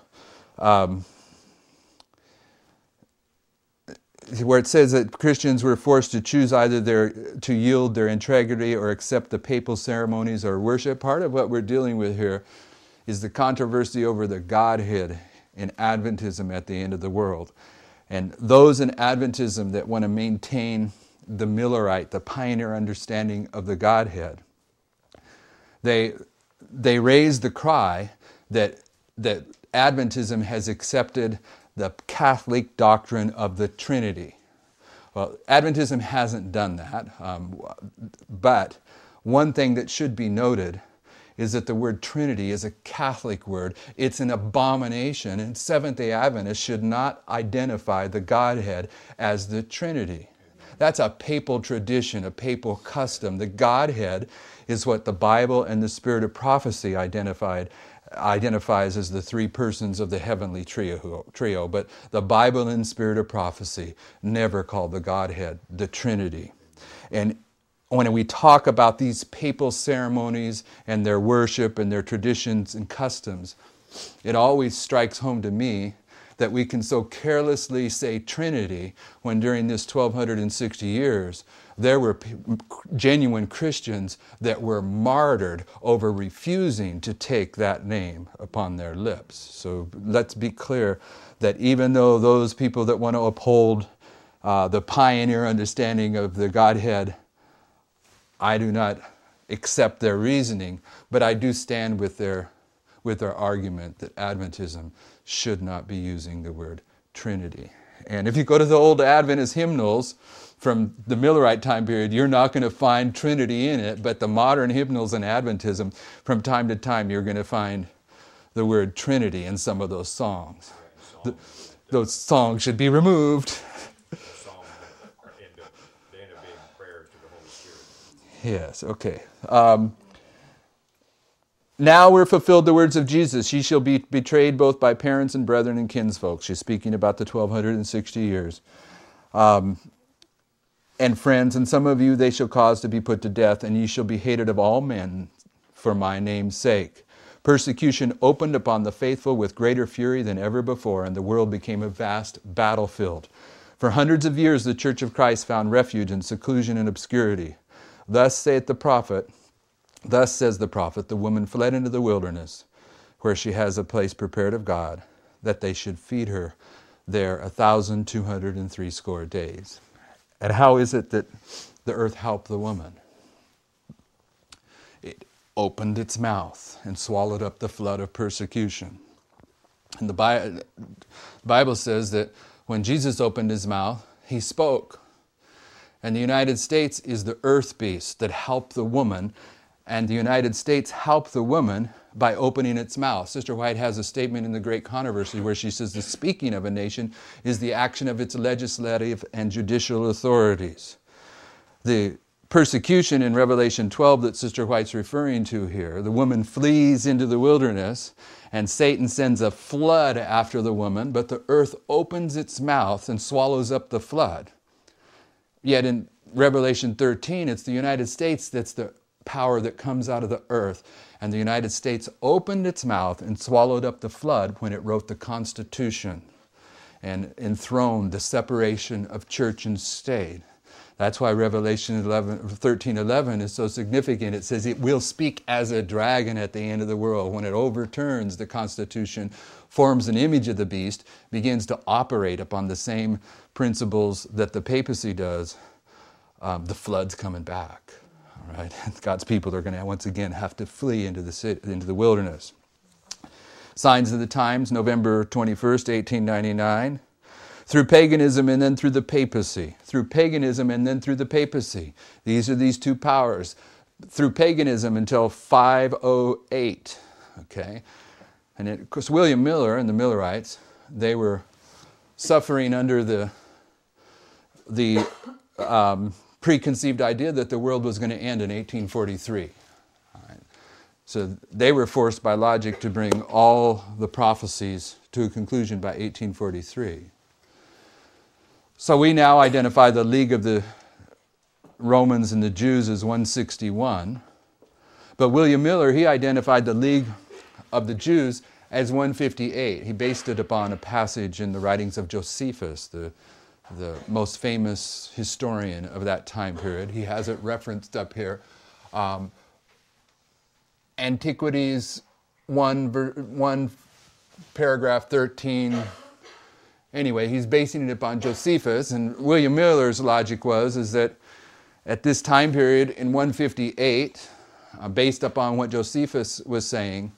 where it says that Christians were forced to choose either to yield their integrity or accept the papal ceremonies or worship, part of what we're dealing with here is the controversy over the Godhead in Adventism at the end of the world. And those in Adventism that want to maintain the Millerite, the pioneer understanding of the Godhead, they raise the cry that Adventism has accepted the Catholic doctrine of the Trinity. Well, Adventism hasn't done that, but one thing that should be noted is that the word Trinity is a Catholic word. It's an abomination, and Seventh-day Adventists should not identify the Godhead as the Trinity. That's a papal tradition, a papal custom. The Godhead is what the Bible and the Spirit of Prophecy identifies as the 3 persons of the heavenly trio. But the Bible and Spirit of Prophecy never called the Godhead the Trinity. And when we talk about these papal ceremonies and their worship and their traditions and customs, it always strikes home to me that we can so carelessly say Trinity when during this 1260 years there were genuine Christians that were martyred over refusing to take that name upon their lips. So let's be clear that even though those people that want to uphold the pioneer understanding of the Godhead, I do not accept their reasoning, but I do stand with their argument that Adventism should not be using the word Trinity. And if you go to the old Adventist hymnals from the Millerite time period, you're not going to find Trinity in it, but the modern hymnals in Adventism, from time to time, you're going to find the word Trinity in some of those songs. Those songs should be removed. Yes, okay. Now were fulfilled the words of Jesus. She shall be betrayed both by parents and brethren and kinsfolk. She's speaking about the 1260 years. And friends, and some of you they shall cause to be put to death, and ye shall be hated of all men for my name's sake. Persecution opened upon the faithful with greater fury than ever before, and the world became a vast battlefield. For hundreds of years the Church of Christ found refuge in seclusion and obscurity. Thus says the prophet, the woman fled into the wilderness, where she has a place prepared of God, that they should feed her there 1,260 days. And how is it that the earth helped the woman? It opened its mouth and swallowed up the flood of persecution. And the Bible says that when Jesus opened his mouth, he spoke. And the United States is the earth beast that helped the woman, and the United States helped the woman by opening its mouth. Sister White has a statement in The Great Controversy where she says the speaking of a nation is the action of its legislative and judicial authorities. The persecution in Revelation 12 that Sister White's referring to here. The woman flees into the wilderness, and Satan sends a flood after the woman, but the earth opens its mouth and swallows up the flood. Yet in Revelation 13, it's the United States that's the power that comes out of the earth. And the United States opened its mouth and swallowed up the flood when it wrote the Constitution and enthroned the separation of church and state. That's why Revelation 13:11 is so significant. It says it will speak as a dragon at the end of the world. When it overturns the Constitution, forms an image of the beast, begins to operate upon the same principles that the papacy does, the flood's coming back. All right? God's people are going to once again have to flee into the wilderness. Signs of the Times, November 21st, 1899. Through paganism and then through the papacy. Through paganism and then through the papacy. These are these two powers. Through paganism until 508. Okay? And of course, William Miller and the Millerites, they were suffering under the preconceived idea that the world was going to end in 1843. All right. So they were forced by logic to bring all the prophecies to a conclusion by 1843. So we now identify the League of the Romans and the Jews as 161. But William Miller, he identified the League of the Jews as 158. He based it upon a passage in the writings of Josephus, the most famous historian of that time period. He has it referenced up here. Antiquities 1 paragraph 13. Anyway, he's basing it upon Josephus, and William Miller's logic is that at this time period in 158, based upon what Josephus was saying,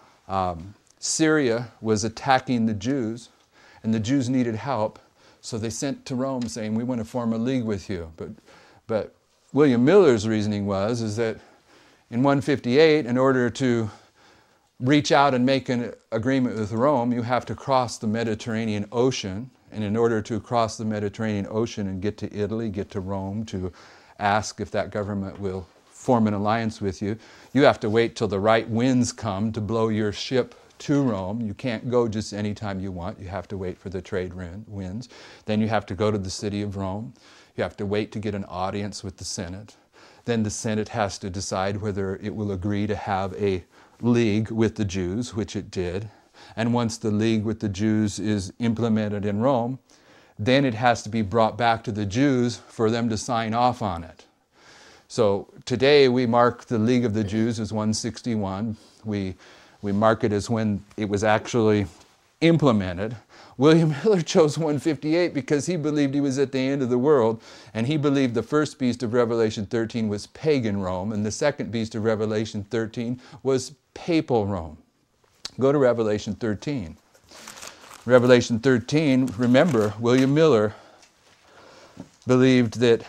Syria was attacking the Jews, and the Jews needed help, so they sent to Rome saying, we want to form a league with you. But William Miller's reasoning is that in 158, in order to reach out and make an agreement with Rome, you have to cross the Mediterranean Ocean. And in order to cross the Mediterranean Ocean and get to Italy, get to Rome, to ask if that government will form an alliance with you, you have to wait till the right winds come to blow your ship to Rome. You can't go just any time you want. You have to wait for the trade winds. Then you have to go to the city of Rome. You have to wait to get an audience with the Senate. Then the Senate has to decide whether it will agree to have a league with the Jews, which it did. And once the league with the Jews is implemented in Rome, then it has to be brought back to the Jews for them to sign off on it. So today we mark the League of the Jews as 161. We mark it as when it was actually implemented. William Miller chose 158 because he believed he was at the end of the world, and he believed the first beast of Revelation 13 was pagan Rome, and the second beast of Revelation 13 was papal Rome. Go to Revelation 13. Revelation 13, remember, William Miller believed that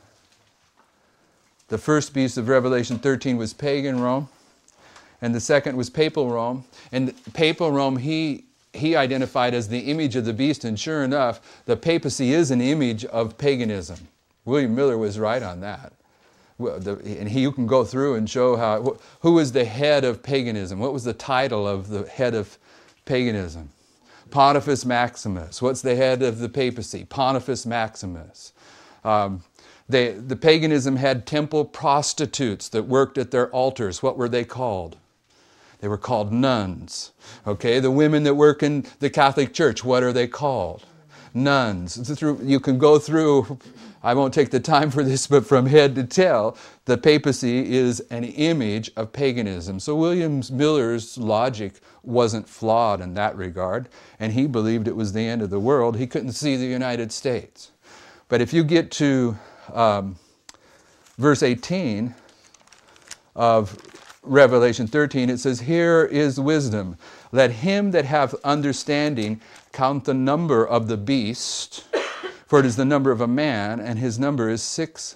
the first beast of Revelation 13 was pagan Rome, and the second was papal Rome. And papal Rome, he identified as the image of the beast, and sure enough, the papacy is an image of paganism. William Miller was right on that. And you can go through and show who was the head of paganism. What was the title of the head of paganism? Pontifex Maximus. What's the head of the papacy? Pontifex Maximus. The paganism had temple prostitutes that worked at their altars. What were they called? They were called nuns. Okay, the women that work in the Catholic Church, what are they called? Nuns. You can go through, I won't take the time for this, but from head to tail, the papacy is an image of paganism. So William Miller's logic wasn't flawed in that regard, and he believed it was the end of the world. He couldn't see the United States. But if you get to verse 18 of Revelation 13, it says, "Here is wisdom. Let him that hath understanding count the number of the beast, for it is the number of a man, and his number is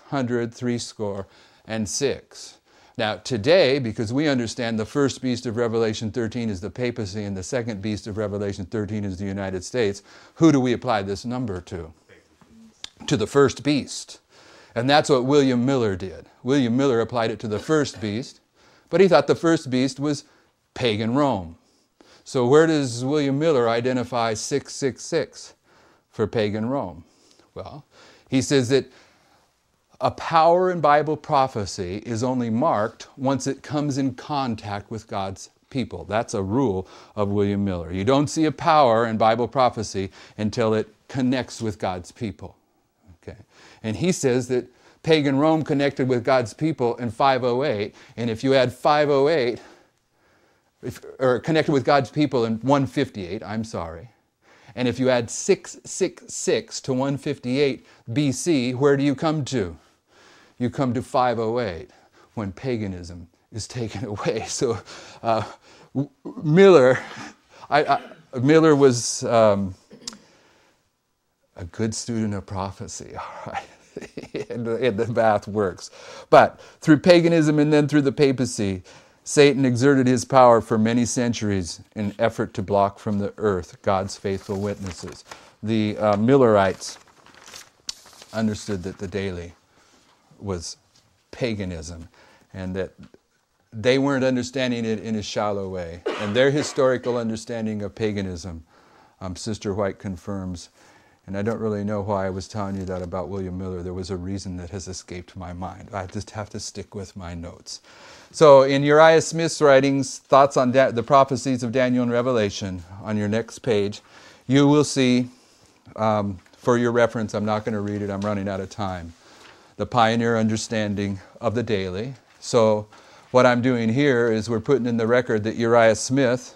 666." Now today, because we understand the first beast of Revelation 13 is the papacy and the second beast of Revelation 13 is the United States, who do we apply this number to? To the first beast. And that's what William Miller did. William Miller applied it to the first beast, but he thought the first beast was pagan Rome. So where does William Miller identify 666 for pagan Rome? Well, he says that a power in Bible prophecy is only marked once it comes in contact with God's people. That's a rule of William Miller. You don't see a power in Bible prophecy until it connects with God's people. Okay. And he says that pagan Rome connected with God's people in 508, and if you add 508, or connected with God's people in 158, and if you add 666 to 158 BC, where do you come to? You come to 508, when paganism is taken away. So Miller was a good student of prophecy, all right? and the math works. But through paganism and then through the papacy, Satan exerted his power for many centuries in an effort to block from the earth God's faithful witnesses. The Millerites understood that the daily was paganism, and that they weren't understanding it in a shallow way. And their historical understanding of paganism, Sister White confirms. And I don't really know why I was telling you that about William Miller. There was a reason that has escaped my mind. I just have to stick with my notes. So in Uriah Smith's writings, Thoughts on the Prophecies of Daniel and Revelation, on your next page, you will see, for your reference, I'm not going to read it, I'm running out of time, the pioneer understanding of the daily. So what I'm doing here is we're putting in the record that Uriah Smith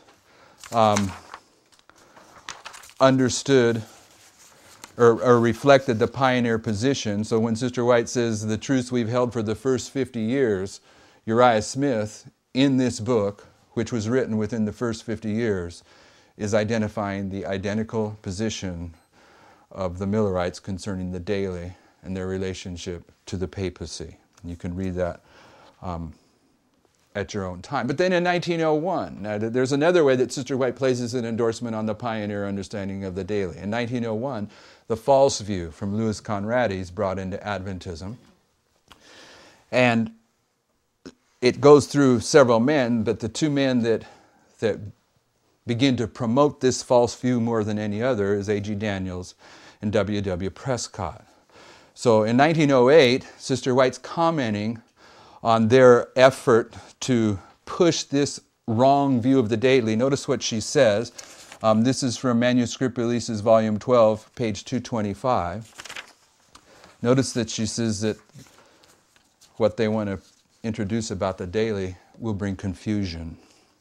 understood or reflected the pioneer position. So when Sister White says the truths we've held for the first 50 years, Uriah Smith, in this book, which was written within the first 50 years, is identifying the identical position of the Millerites concerning the daily and their relationship to the papacy. You can read that at your own time. But then in 1901, now there's another way that Sister White places an endorsement on the pioneer understanding of the daily. In 1901, the false view from Louis Conradi is brought into Adventism. And it goes through several men, but the two men that begin to promote this false view more than any other is A.G. Daniels and W.W. Prescott. So in 1908, Sister White's commenting on their effort to push this wrong view of the daily. Notice what she says. This is from Manuscript Releases, Volume 12, page 225. Notice that she says that what they want to introduce about the daily will bring confusion.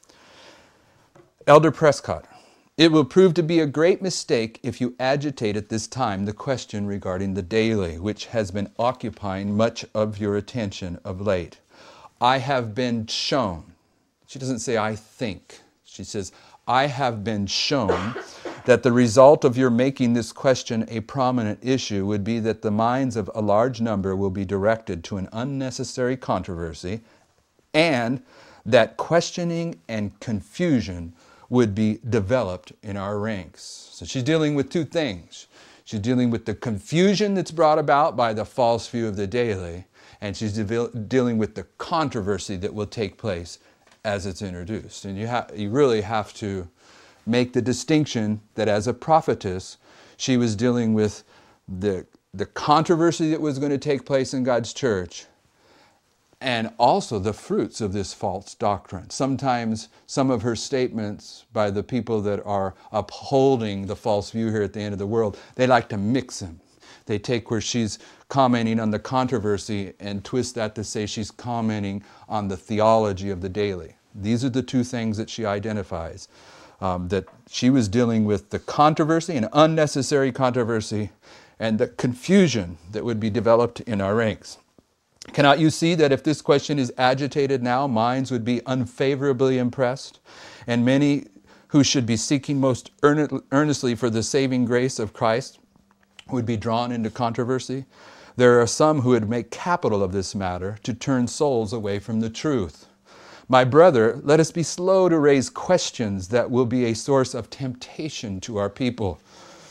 Elder Prescott, it will prove to be a great mistake if you agitate at this time the question regarding the daily, which has been occupying much of your attention of late. I have been shown, she doesn't say I think, she says, I have been shown that the result of your making this question a prominent issue would be that the minds of a large number will be directed to an unnecessary controversy, and that questioning and confusion would be developed in our ranks. So she's dealing with two things. She's dealing with the confusion that's brought about by the false view of the daily, and she's dealing with the controversy that will take place as it's introduced. And you really have to make the distinction that as a prophetess, she was dealing with the controversy that was going to take place in God's church, and also the fruits of this false doctrine. Sometimes some of her statements by the people that are upholding the false view here at the end of the world, they like to mix them. They take where she's commenting on the controversy and twist that to say she's commenting on the theology of the daily. These are the two things that she identifies. That she was dealing with the controversy, an unnecessary controversy, and the confusion that would be developed in our ranks. Cannot you see that if this question is agitated now, minds would be unfavorably impressed, and many who should be seeking most earnestly for the saving grace of Christ would be drawn into controversy? There are some who would make capital of this matter to turn souls away from the truth. My brother, let us be slow to raise questions that will be a source of temptation to our people.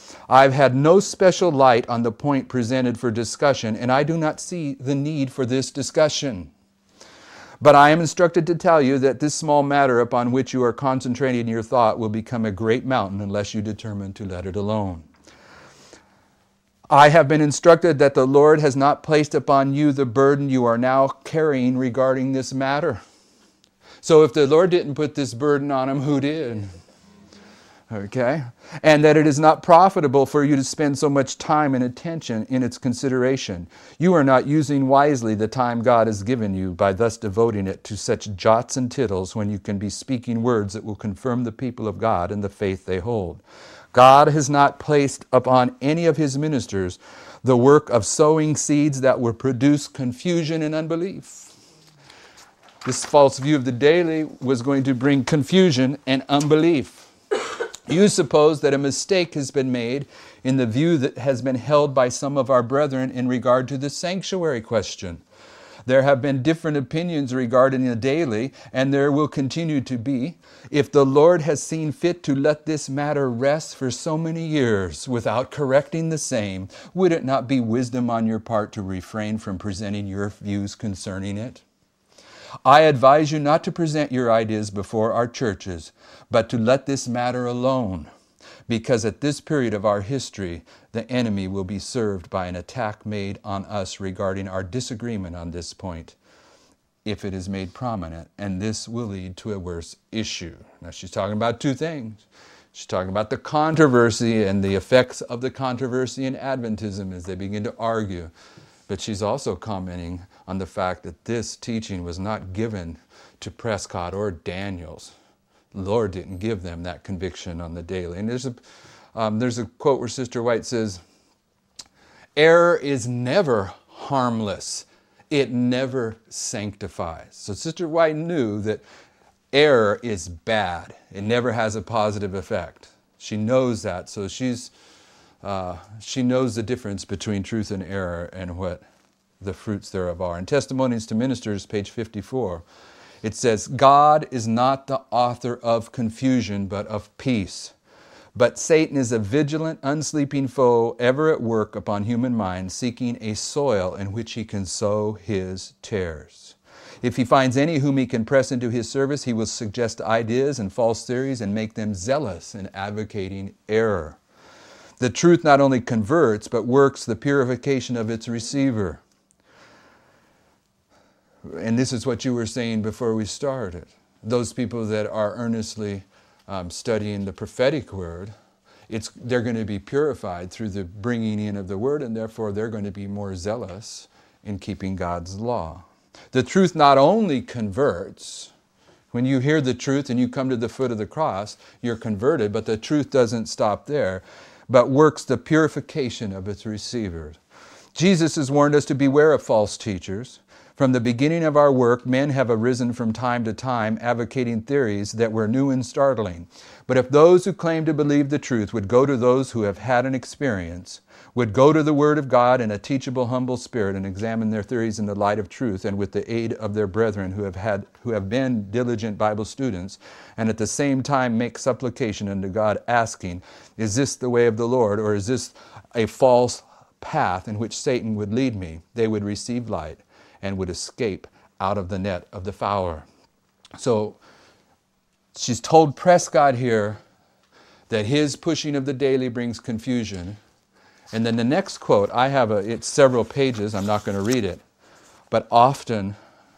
I've had no special light on the point presented for discussion, and I do not see the need for this discussion. But I am instructed to tell you that this small matter upon which you are concentrating your thought will become a great mountain unless you determine to let it alone. I have been instructed that the Lord has not placed upon you the burden you are now carrying regarding this matter. So if the Lord didn't put this burden on him, who did? Okay? And that it is not profitable for you to spend so much time and attention in its consideration. You are not using wisely the time God has given you by thus devoting it to such jots and tittles when you can be speaking words that will confirm the people of God in the faith they hold. God has not placed upon any of his ministers the work of sowing seeds that will produce confusion and unbelief. This false view of the daily was going to bring confusion and unbelief. You suppose that a mistake has been made in the view that has been held by some of our brethren in regard to the sanctuary question. There have been different opinions regarding the daily, and there will continue to be. If the Lord has seen fit to let this matter rest for so many years without correcting the same, would it not be wisdom on your part to refrain from presenting your views concerning it? I advise you not to present your ideas before our churches, but to let this matter alone, because at this period of our history, the enemy will be served by an attack made on us regarding our disagreement on this point, if it is made prominent, and this will lead to a worse issue. Now she's talking about two things. She's talking about the controversy and the effects of the controversy in Adventism as they begin to argue. But she's also commenting on the fact that this teaching was not given to Prescott or Daniels. The Lord didn't give them that conviction on the daily. And there's a quote where Sister White says, "Error is never harmless. It never sanctifies." So Sister White knew that error is bad. It never has a positive effect. She knows that, so she knows the difference between truth and error and what the fruits thereof are. In Testimonies to Ministers, page 54, it says, "God is not the author of confusion, but of peace. But Satan is a vigilant, unsleeping foe, ever at work upon human minds, seeking a soil in which he can sow his tares. If he finds any whom he can press into his service, he will suggest ideas and false theories and make them zealous in advocating error. The truth not only converts, but works the purification of its receiver." And this is what you were saying before we started. Those people that are earnestly studying the prophetic word, they're going to be purified through the bringing in of the word, and therefore they're going to be more zealous in keeping God's law. The truth not only converts. When you hear the truth and you come to the foot of the cross, you're converted, but the truth doesn't stop there, but works the purification of its receivers. Jesus has warned us to beware of false teachers. From the beginning of our work, men have arisen from time to time advocating theories that were new and startling. But if those who claim to believe the truth would go to those who have had an experience, would go to the Word of God in a teachable, humble spirit and examine their theories in the light of truth and with the aid of their brethren who have been diligent Bible students, and at the same time make supplication unto God, asking, "Is this the way of the Lord, or is this a false path in which Satan would lead me?" they would receive light and would escape out of the net of the fowler. So she's told Prescott here that his pushing of the daily brings confusion. And then the next quote, it's several pages, I'm not going to read it, but often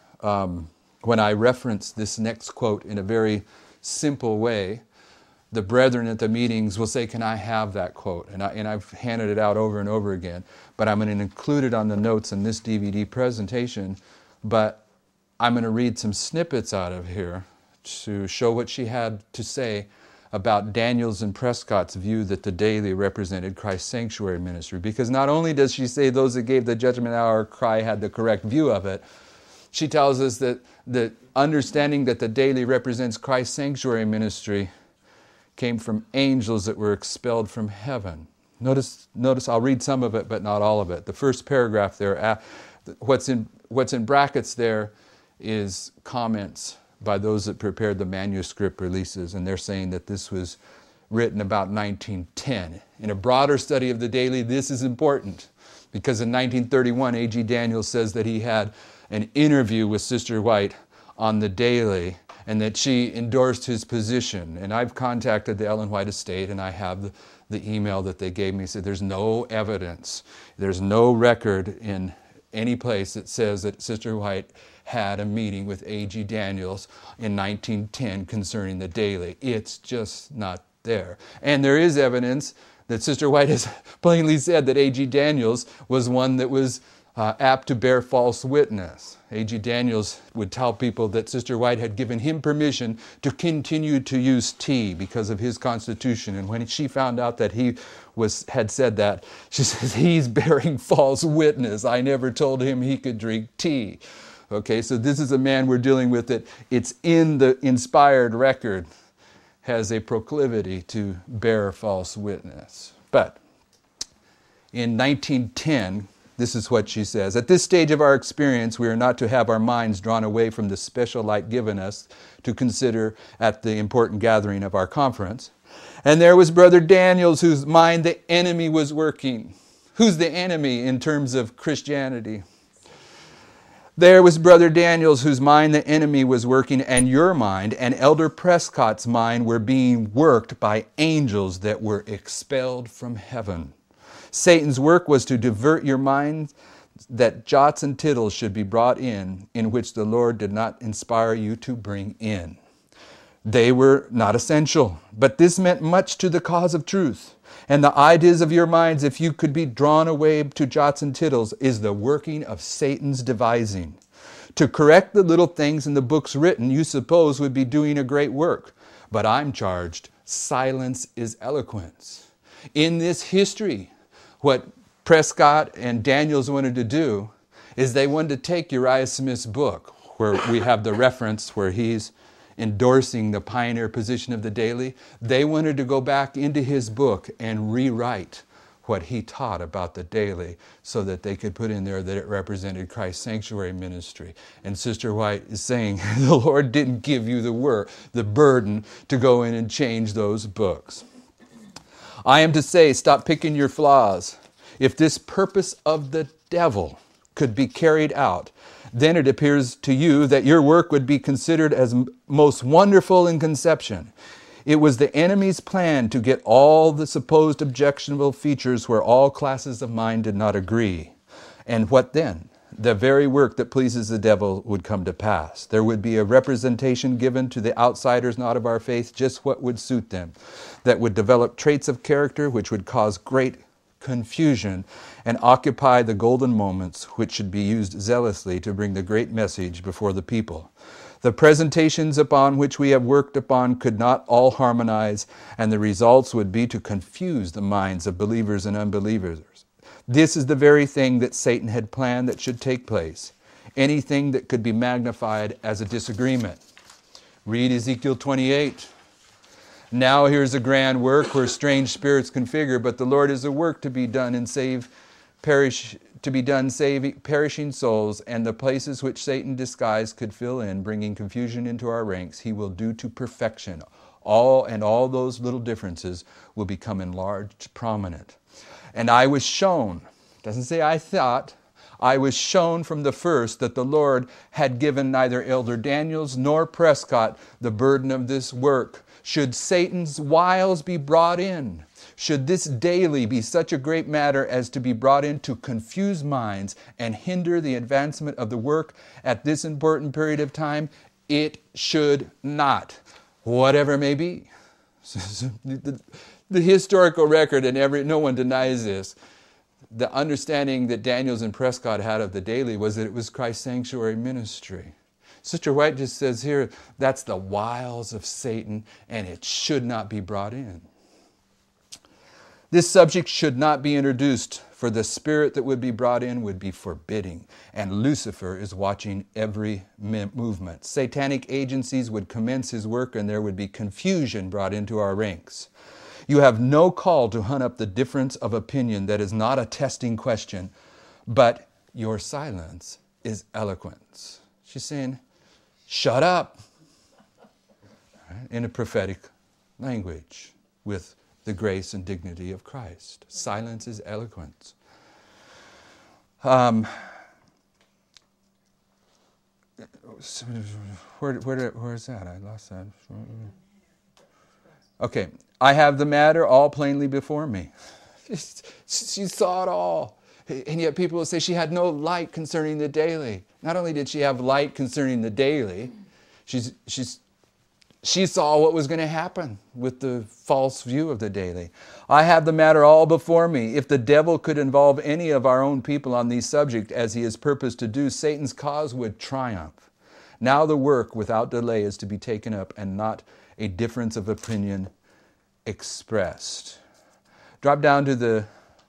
when I reference this next quote in a very simple way, the brethren at the meetings will say, "Can I have that quote?" And I've handed it out over and over again, but I'm going to include it on the notes in this DVD presentation, but I'm going to read some snippets out of here to show what she had to say about Daniel's and Prescott's view that the daily represented Christ's sanctuary ministry. Because not only does she say those that gave the judgment hour cry had the correct view of it, she tells us that the understanding that the daily represents Christ's sanctuary ministry came from angels that were expelled from heaven. Notice, I'll read some of it, but not all of it. The first paragraph there, what's in brackets there is comments by those that prepared the manuscript releases, and they're saying that this was written about 1910. In a broader study of the daily, this is important because in 1931, A.G. Daniels says that he had an interview with Sister White on the daily and that she endorsed his position. And I've contacted the Ellen White estate and I have the email that they gave me. Said there's no evidence, there's no record in any place that says that Sister White had a meeting with A.G. Daniels in 1910 concerning the daily. It's just not there. And there is evidence that Sister White has plainly said that A.G. Daniels was one that was apt to bear false witness. A.G. Daniels would tell people that Sister White had given him permission to continue to use tea because of his constitution. And when she found out that he had said that, she says, he's bearing false witness. I never told him he could drink tea. Okay, so this is a man we're dealing with that it's in the inspired record has a proclivity to bear false witness. But in 1910, this is what she says. At this stage of our experience, we are not to have our minds drawn away from the special light given us to consider at the important gathering of our conference. And there was Brother Daniels, whose mind the enemy was working. Who's the enemy in terms of Christianity? There was Brother Daniels, whose mind the enemy was working, and your mind and Elder Prescott's mind were being worked by angels that were expelled from heaven. Satan's work was to divert your mind that jots and tittles should be brought in which the Lord did not inspire you to bring in. They were not essential, but this meant much to the cause of truth. And the ideas of your minds, if you could be drawn away to jots and tittles, is the working of Satan's devising. To correct the little things in the books written, you suppose would be doing a great work. But I'm charged, silence is eloquence. In this history, what Prescott and Daniels wanted to do is they wanted to take Uriah Smith's book, where we have the reference where he's endorsing the pioneer position of the daily. They wanted to go back into his book and rewrite what he taught about the daily so that they could put in there that it represented Christ's sanctuary ministry. And Sister White is saying, the Lord didn't give you the burden to go in and change those books. I am to say, stop picking your flaws. If this purpose of the devil could be carried out, then it appears to you that your work would be considered as most wonderful in conception. It was the enemy's plan to get all the supposed objectionable features where all classes of mind did not agree. And what then? The very work that pleases the devil would come to pass. There would be a representation given to the outsiders not of our faith, just what would suit them, that would develop traits of character which would cause great confusion and occupy the golden moments which should be used zealously to bring the great message before the people. The presentations upon which we have worked upon could not all harmonize, and the results would be to confuse the minds of believers and unbelievers. This is the very thing that Satan had planned that should take place. Anything that could be magnified as a disagreement. Read Ezekiel 28. Now here's a grand work where strange spirits can figure, but the Lord is a work to be done and save perishing souls, and the places which Satan disguised could fill in, bringing confusion into our ranks, he will do to perfection. All those little differences will become enlarged, prominent. And I was shown, doesn't say I thought, I was shown from the first that the Lord had given neither Elder Daniels nor Prescott the burden of this work. Should Satan's wiles be brought in, should this daily be such a great matter as to be brought in to confuse minds and hinder the advancement of the work at this important period of time, it should not, whatever may be. The historical record, and no one denies this, the understanding that Daniels and Prescott had of the daily was that it was Christ's sanctuary ministry. Sister White just says here, that's the wiles of Satan, and it should not be brought in. This subject should not be introduced, for the spirit that would be brought in would be forbidding, and Lucifer is watching every movement. Satanic agencies would commence his work, and there would be confusion brought into our ranks. You have no call to hunt up the difference of opinion that is not a testing question, but your silence is eloquence. She's saying, shut up, right? In a prophetic language. with the grace and dignity of Christ. Silence is eloquence. Where is that? I lost that. Okay. I have the matter all plainly before me. She saw it all. And yet people will say she had no light concerning the daily. Not only did she have light concerning the daily, she saw what was going to happen with the false view of the daily. I have the matter all before me. If the devil could involve any of our own people on these subjects as he has purposed to do, Satan's cause would triumph. Now the work without delay is to be taken up and not a difference of opinion expressed. Drop down to the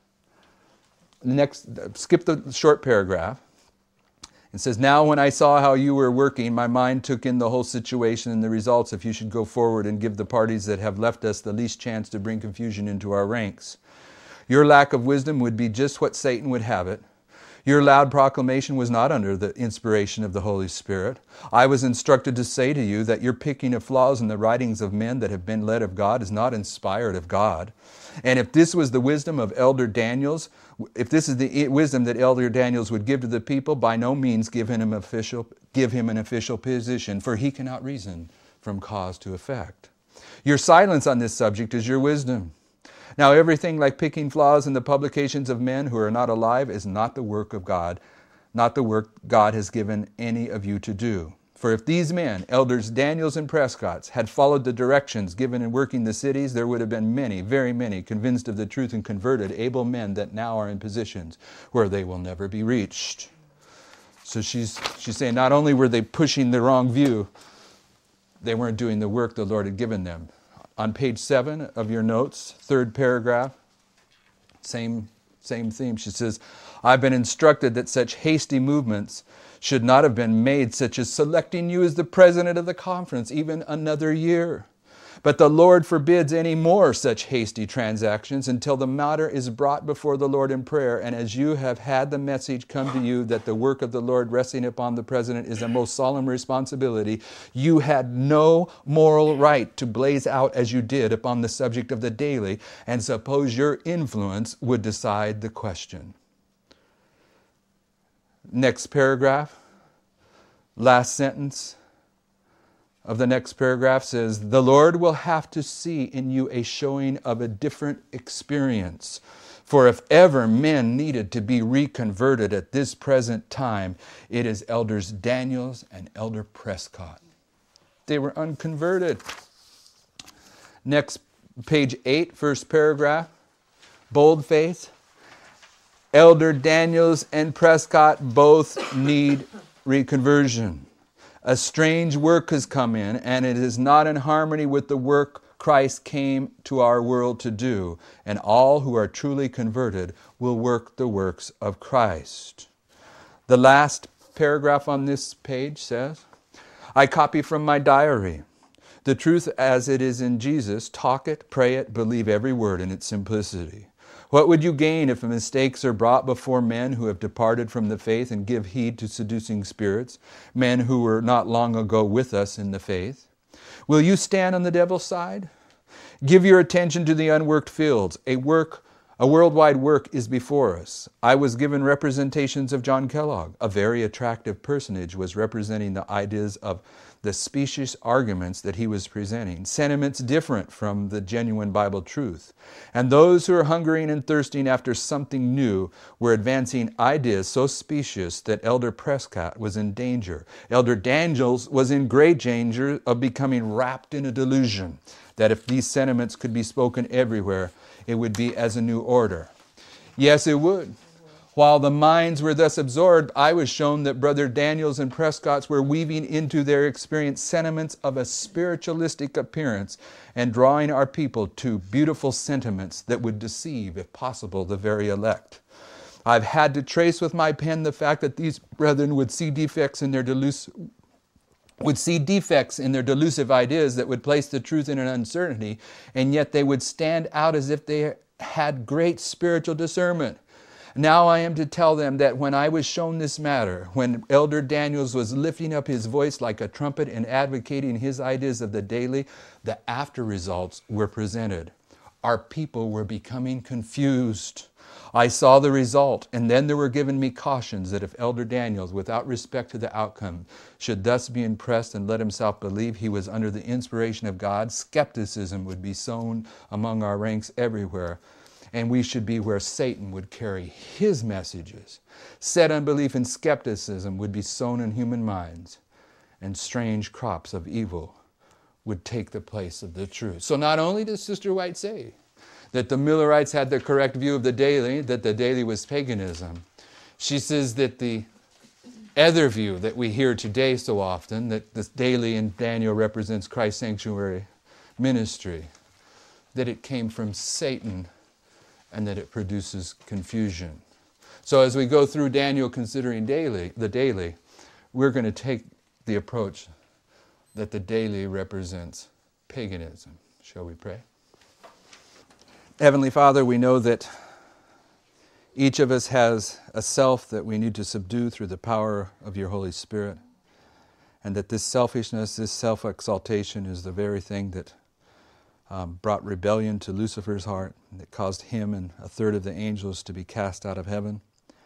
next, skip the short paragraph. It says, now when I saw how you were working, my mind took in the whole situation and the results if you should go forward and give the parties that have left us the least chance to bring confusion into our ranks. Your lack of wisdom would be just what Satan would have it. Your loud proclamation was not under the inspiration of the Holy Spirit. I was instructed to say to you that your picking of flaws in the writings of men that have been led of God is not inspired of God. And if this was the wisdom of Elder Daniels, if this is the wisdom that Elder Daniels would give to the people, by no means give him an official position, for he cannot reason from cause to effect. Your silence on this subject is your wisdom. Now everything like picking flaws in the publications of men who are not alive is not the work of God, not the work God has given any of you to do. For if these men, Elders Daniels and Prescotts, had followed the directions given in working the cities, there would have been many, very many, convinced of the truth and converted, able men that now are in positions where they will never be reached. So she's saying not only were they pushing the wrong view, they weren't doing the work the Lord had given them. On page 7 of your notes, third paragraph, same theme. She says, I've been instructed that such hasty movements should not have been made, such as selecting you as the president of the conference even another year. But the Lord forbids any more such hasty transactions until the matter is brought before the Lord in prayer. And as you have had the message come to you that the work of the Lord resting upon the president is a most solemn responsibility, you had no moral right to blaze out as you did upon the subject of the daily and suppose your influence would decide the question. Next paragraph, last sentence of the next paragraph says, the Lord will have to see in you a showing of a different experience. For if ever men needed to be reconverted at this present time, it is Elders Daniels and Elder Prescott. They were unconverted. Next, page 8, first paragraph, boldface. Elder Daniels and Prescott both need reconversion. A strange work has come in, and it is not in harmony with the work Christ came to our world to do. And all who are truly converted will work the works of Christ. The last paragraph on this page says, I copy from my diary. The truth as it is in Jesus, talk it, pray it, believe every word in its simplicity. What would you gain if mistakes are brought before men who have departed from the faith and give heed to seducing spirits, men who were not long ago with us in the faith? Will you stand on the devil's side? Give your attention to the unworked fields. A worldwide work is before us. I was given representations of John Kellogg. A very attractive personage was representing the ideas of the specious arguments that he was presenting, sentiments different from the genuine Bible truth. And those who are hungering and thirsting after something new were advancing ideas so specious that Elder Prescott was in danger. Elder Daniels was in great danger of becoming wrapped in a delusion, that if these sentiments could be spoken everywhere, it would be as a new order. Yes, it would. While the minds were thus absorbed, I was shown that Brother Daniels and Prescott's were weaving into their experience sentiments of a spiritualistic appearance and drawing our people to beautiful sentiments that would deceive, if possible, the very elect. I've had to trace with my pen the fact that these brethren would see defects in their delusive ideas that would place the truth in an uncertainty, and yet they would stand out as if they had great spiritual discernment. Now I am to tell them that when I was shown this matter, when Elder Daniels was lifting up his voice like a trumpet and advocating his ideas of the daily, the after results were presented. our people were becoming confused. I saw the result, and then there were given me cautions that if Elder Daniel, without respect to the outcome, should thus be impressed and let himself believe he was under the inspiration of God, skepticism would be sown among our ranks everywhere, and we should be where Satan would carry his messages. Said unbelief and skepticism would be sown in human minds, and strange crops of evil would take the place of the truth. So not only does Sister White say that the Millerites had the correct view of the daily, that the daily was paganism, she says that the other view that we hear today so often, that this daily in Daniel represents Christ's sanctuary ministry, that it came from Satan and that it produces confusion. So as we go through Daniel considering the daily, we're going to take the approach that the daily represents paganism. Shall we pray? Heavenly Father, we know that each of us has a self that we need to subdue through the power of your Holy Spirit, and that this selfishness, this self-exaltation is the very thing that brought rebellion to Lucifer's heart, and that caused him and a third of the angels to be cast out of heaven,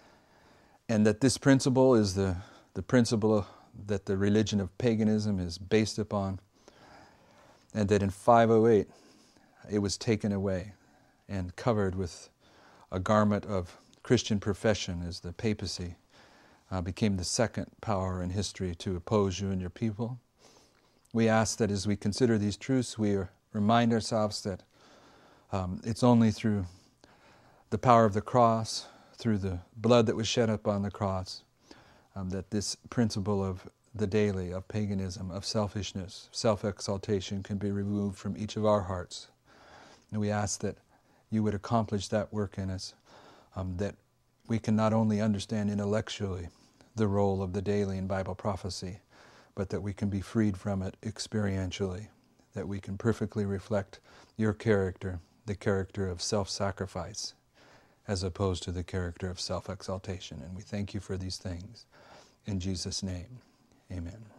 and that this principle is the principle that the religion of paganism is based upon, and that in 508 it was taken away and covered with a garment of Christian profession as the papacy became the second power in history to oppose you and your people. We ask that as we consider these truths, we remind ourselves that it's only through the power of the cross, through the blood that was shed upon the cross, that this principle of the daily, of paganism, of selfishness, self-exaltation can be removed from each of our hearts. And we ask that you would accomplish that work in us, that we can not only understand intellectually the role of the daily in Bible prophecy, but that we can be freed from it experientially, that we can perfectly reflect your character, the character of self-sacrifice, as opposed to the character of self-exaltation. And we thank you for these things. In Jesus' name, amen.